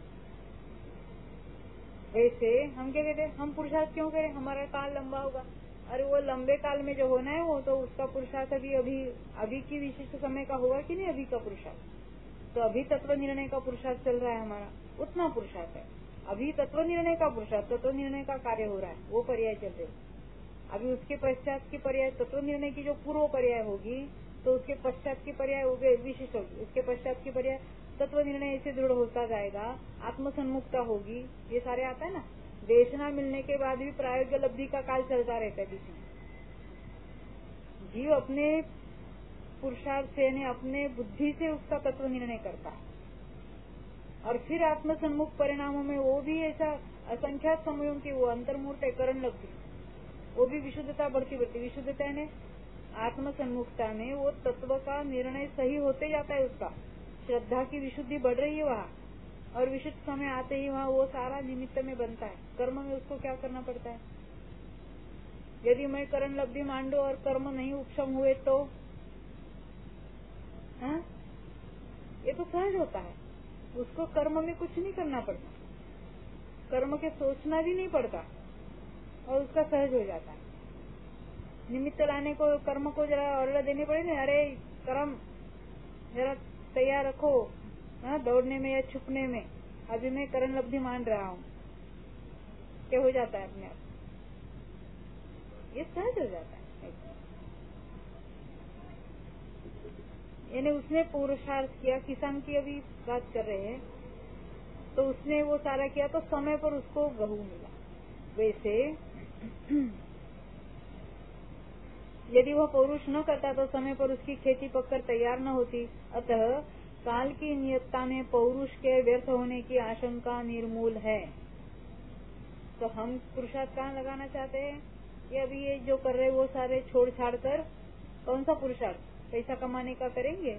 वैसे हम क्या कहते हैं, हम पुरुषार्थ क्यों करें? हमारा काल लंबा होगा। अरे वो लंबे काल में जो होना है वो तो उसका पुरुषार्थ अभी अभी अभी की विशिष्ट समय का होगा कि नहीं? अभी का पुरुषार्थ तो अभी तत्व निर्णय का पुरुषार्थ चल रहा है हमारा, उतना पुरुषार्थ है। अभी तत्व निर्णय का पुरुषार्थ, तत्व निर्णय का कार्य हो रहा है, वो पर्याय चल रहे। अभी उसके पश्चात की पर्याय तत्व निर्णय की जो पूर्व पर्याय होगी, तो उसके पश्चात की पर्याय विशिष्ट होगी, उसके पश्चात की पर्याय तत्व निर्णय ऐसे दृढ़ होता जाएगा, आत्मसन्मुखता होगी, ये सारे आता है ना। देशना मिलने के बाद भी प्रायोगिक लब्धि का काल चलता रहता है बीच में। जीव अपने पुरुषार्थ से यानी अपने बुद्धि से उसका तत्व निर्णय करता है। और फिर आत्म सम्मुख परिणामों में वो भी ऐसा असंख्यात समयों की वो अंतर्मूर्त करण लगती, वो भी विशुद्धता बढ़ती बढ़ती विशुद्धता ने आत्म सम्मुखता में वो तत्व का निर्णय सही होते जाता है। उसका श्रद्धा की विशुद्धि बढ़ रही है वहाँ, और विशुद्ध समय आते ही वहाँ वो सारा निमित्त में बनता है। कर्म में उसको क्या करना पड़ता है? यदि मैं करण लब्धि मांडू और कर्म नहीं उपशम हुए तो हाँ? ये तो सहज होता है, उसको कर्म में कुछ नहीं करना पड़ता, कर्म के सोचना भी नहीं पड़ता और उसका सहज हो जाता है। निमित्त लाने को कर्म को जरा ऑर्डर देने पड़ेगी, अरे कर्म जरा तैयार रखो हाँ, दौड़ने में या छुपने में, अभी मैं करण लब्धि मान रहा हूँ, क्या हो जाता है अपने आप, ये सहज हो जाता है। यानी उसने पुरुषार्थ किया, किसान की अभी बात कर रहे हैं, तो उसने वो सारा किया तो समय पर उसको गहू मिला। वैसे यदि वह पौरुष न करता तो समय पर उसकी खेती पककर तैयार न होती। अतः काल की नियतता में पौरुष के व्यर्थ होने की आशंका निर्मूल है। तो हम पुरुषार्थ कहाँ लगाना चाहते हैं? ये अभी ये जो कर रहे वो सारे छोड़ छाड़ कर कौन सा पुरुषार्थ पैसा कमाने का करेंगे?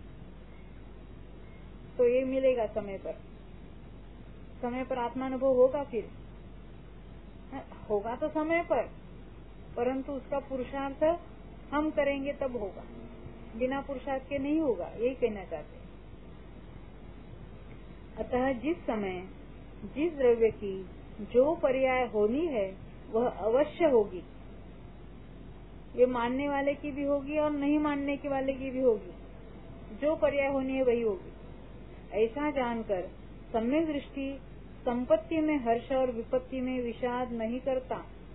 तो ये मिलेगा समय पर, समय पर आत्मानुभव होगा। फिर होगा तो समय पर, परंतु उसका पुरुषार्थ हम करेंगे तब होगा, बिना पुरुषार्थ के नहीं होगा, यही कहना चाहते हैं। अतः जिस समय जिस द्रव्य की जो पर्याय होनी है वह अवश्य होगी, ये मानने वाले की भी होगी और नहीं मानने के वाले की भी होगी, जो पर्याय होनी है वही होगी। ऐसा जानकर सम्यक दृष्टि संपत्ति में हर्ष और विपत्ति में विषाद नहीं करता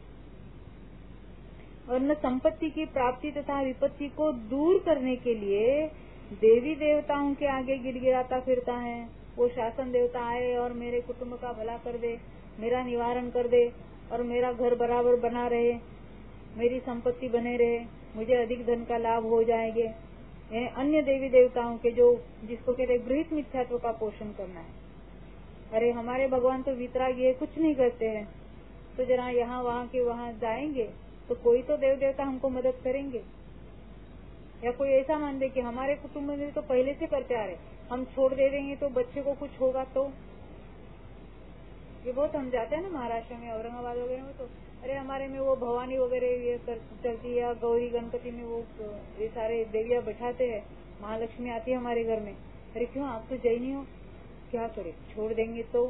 और न संपत्ति की प्राप्ति तथा विपत्ति को दूर करने के लिए देवी देवताओं के आगे गिड़गिड़ाता फिरता है। वो शासन देवता आए और मेरे कुटुंब का भला कर दे, मेरा निवारण कर दे और मेरा घर बराबर बना रहे, मेरी संपत्ति बने रहे, मुझे अधिक धन का लाभ हो जाएंगे। अन्य देवी देवताओं के जो जिसको कहते गृहित मिथ्यात्व का पोषण करना है। अरे हमारे भगवान तो वितरागी है, कुछ नहीं करते हैं, तो जरा यहाँ वहाँ के वहाँ जाएंगे तो कोई तो देव देवता हमको मदद करेंगे। या कोई ऐसा मान दे कि हमारे कुटुंब में तो पहले से करते आ रहे, हम छोड़ दे देंगे तो बच्चे को कुछ होगा। तो ये बहुत हम जाते हैं ना महाराष्ट्र में, औरंगाबाद वगैरह में, तो अरे हमारे में वो भवानी वगैरह ये चलती है, गौरी गणपति में वो ये सारे देवियाँ बैठाते हैं, महालक्ष्मी आती है हमारे घर में। अरे क्यों, आप तो जैनी हो, क्या करे, छोड़ देंगे तो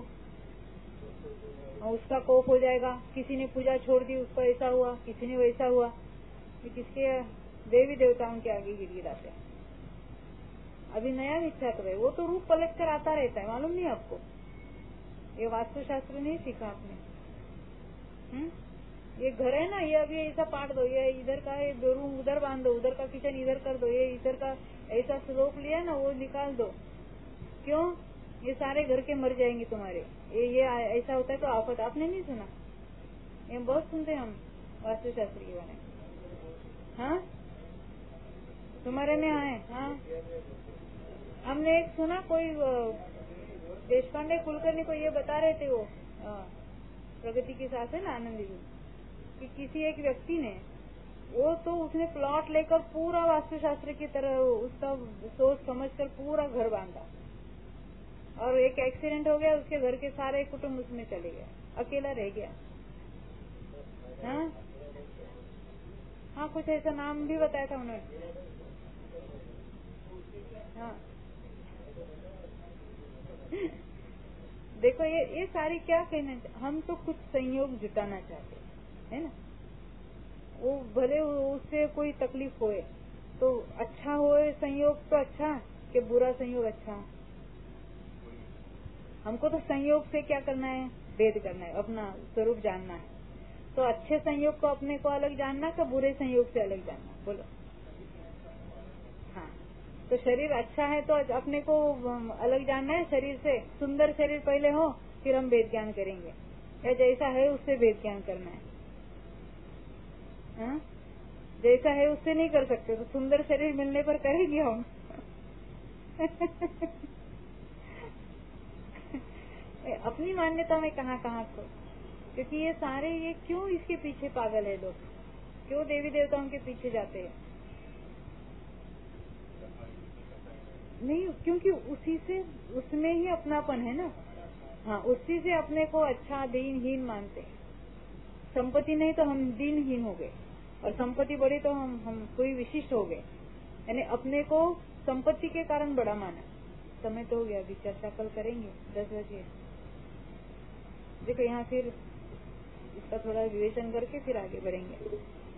उसका कोप हो जाएगा। किसी ने पूजा छोड़ दी, उसको ऐसा हुआ, किसी ने वैसा हुआ। ये किसके देवी देवताओं के आगे गिड़गिड़ाते हैं। अभी नया मिथ्यात्व है, वो तो रूप पलट कर आता रहता है, मालूम नहीं आपको? ये वास्तुशास्त्र नहीं सीखा आपने? हम्म, ये घर है ना, ये अभी ऐसा पाट दो, ये इधर का है दो रूम उधर बांध दो, उधर का किचन इधर कर दो, ये इधर का ऐसा स्लोप लिया ना वो निकाल दो। क्यों? ये सारे घर के मर जाएंगे तुम्हारे, ये ये ऐसा होता है तो आफत। आपने नहीं सुना? ये बहुत सुनते हम वास्तुशास्त्र के बारे में। हाँ, तुम्हारे में आए? हाँ, हमने एक सुना, कोई देशपांडे कुलकर्णी को ये बता रहे थे, वो प्रगति की सास है ना आनंदी जी, कि किसी एक व्यक्ति ने वो तो उसने प्लॉट लेकर पूरा वास्तुशास्त्र की तरह उसका सोच समझकर पूरा घर बांधा और एक एक्सीडेंट हो गया, उसके घर के सारे कुटुंब उसमें चले गए, अकेला रह गया। हाँ हाँ, कुछ ऐसा नाम भी बताया था उन्होंने। हाँ देखो, ये ये सारी क्या कहना, हम तो कुछ संयोग जुटाना चाहते है ना। वो भले उससे कोई तकलीफ होए तो अच्छा होए संयोग तो अच्छा, कि बुरा संयोग अच्छा। हमको तो संयोग से क्या करना है, भेद करना है, अपना स्वरूप जानना है। तो अच्छे संयोग को अपने को अलग जानना कि बुरे संयोग से अलग जानना, बोलो? हाँ, तो शरीर अच्छा है तो अपने को अलग जानना है शरीर से। सुंदर शरीर पहले हो, फिर हम भेद ज्ञान करेंगे, या जैसा है उससे भेद ज्ञान करना है। हाँ? जैसा है उससे नहीं कर सकते, तो सुंदर शरीर मिलने पर करेंगे हम। अपनी मान्यता में कहाँ कहाँ को, क्योंकि ये सारे ये क्यों इसके पीछे पागल है लोग, क्यों देवी देवताओं के पीछे जाते हैं? नहीं, क्योंकि उसी से उसमें ही अपनापन है ना। हाँ, उसी से अपने को अच्छा दीनहीन मानते हैं। संपत्ति नहीं तो हम दीनहीन हो गए, और संपत्ति बढ़ी तो हम हम कोई विशिष्ट हो गए, यानी अपने को संपत्ति के कारण बड़ा माना। समय तो हो गया, अभी चर्चा कल करेंगे दस बजे। देखो यहाँ फिर इसका थोड़ा विवेचन करके फिर आगे बढ़ेंगे।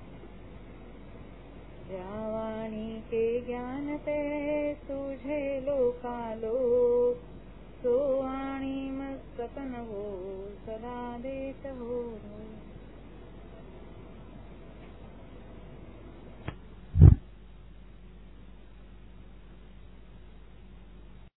जावाणी के ज्ञान ते तुझे लोकालो, सो वाणी मस्तक न हो सदा देत हो।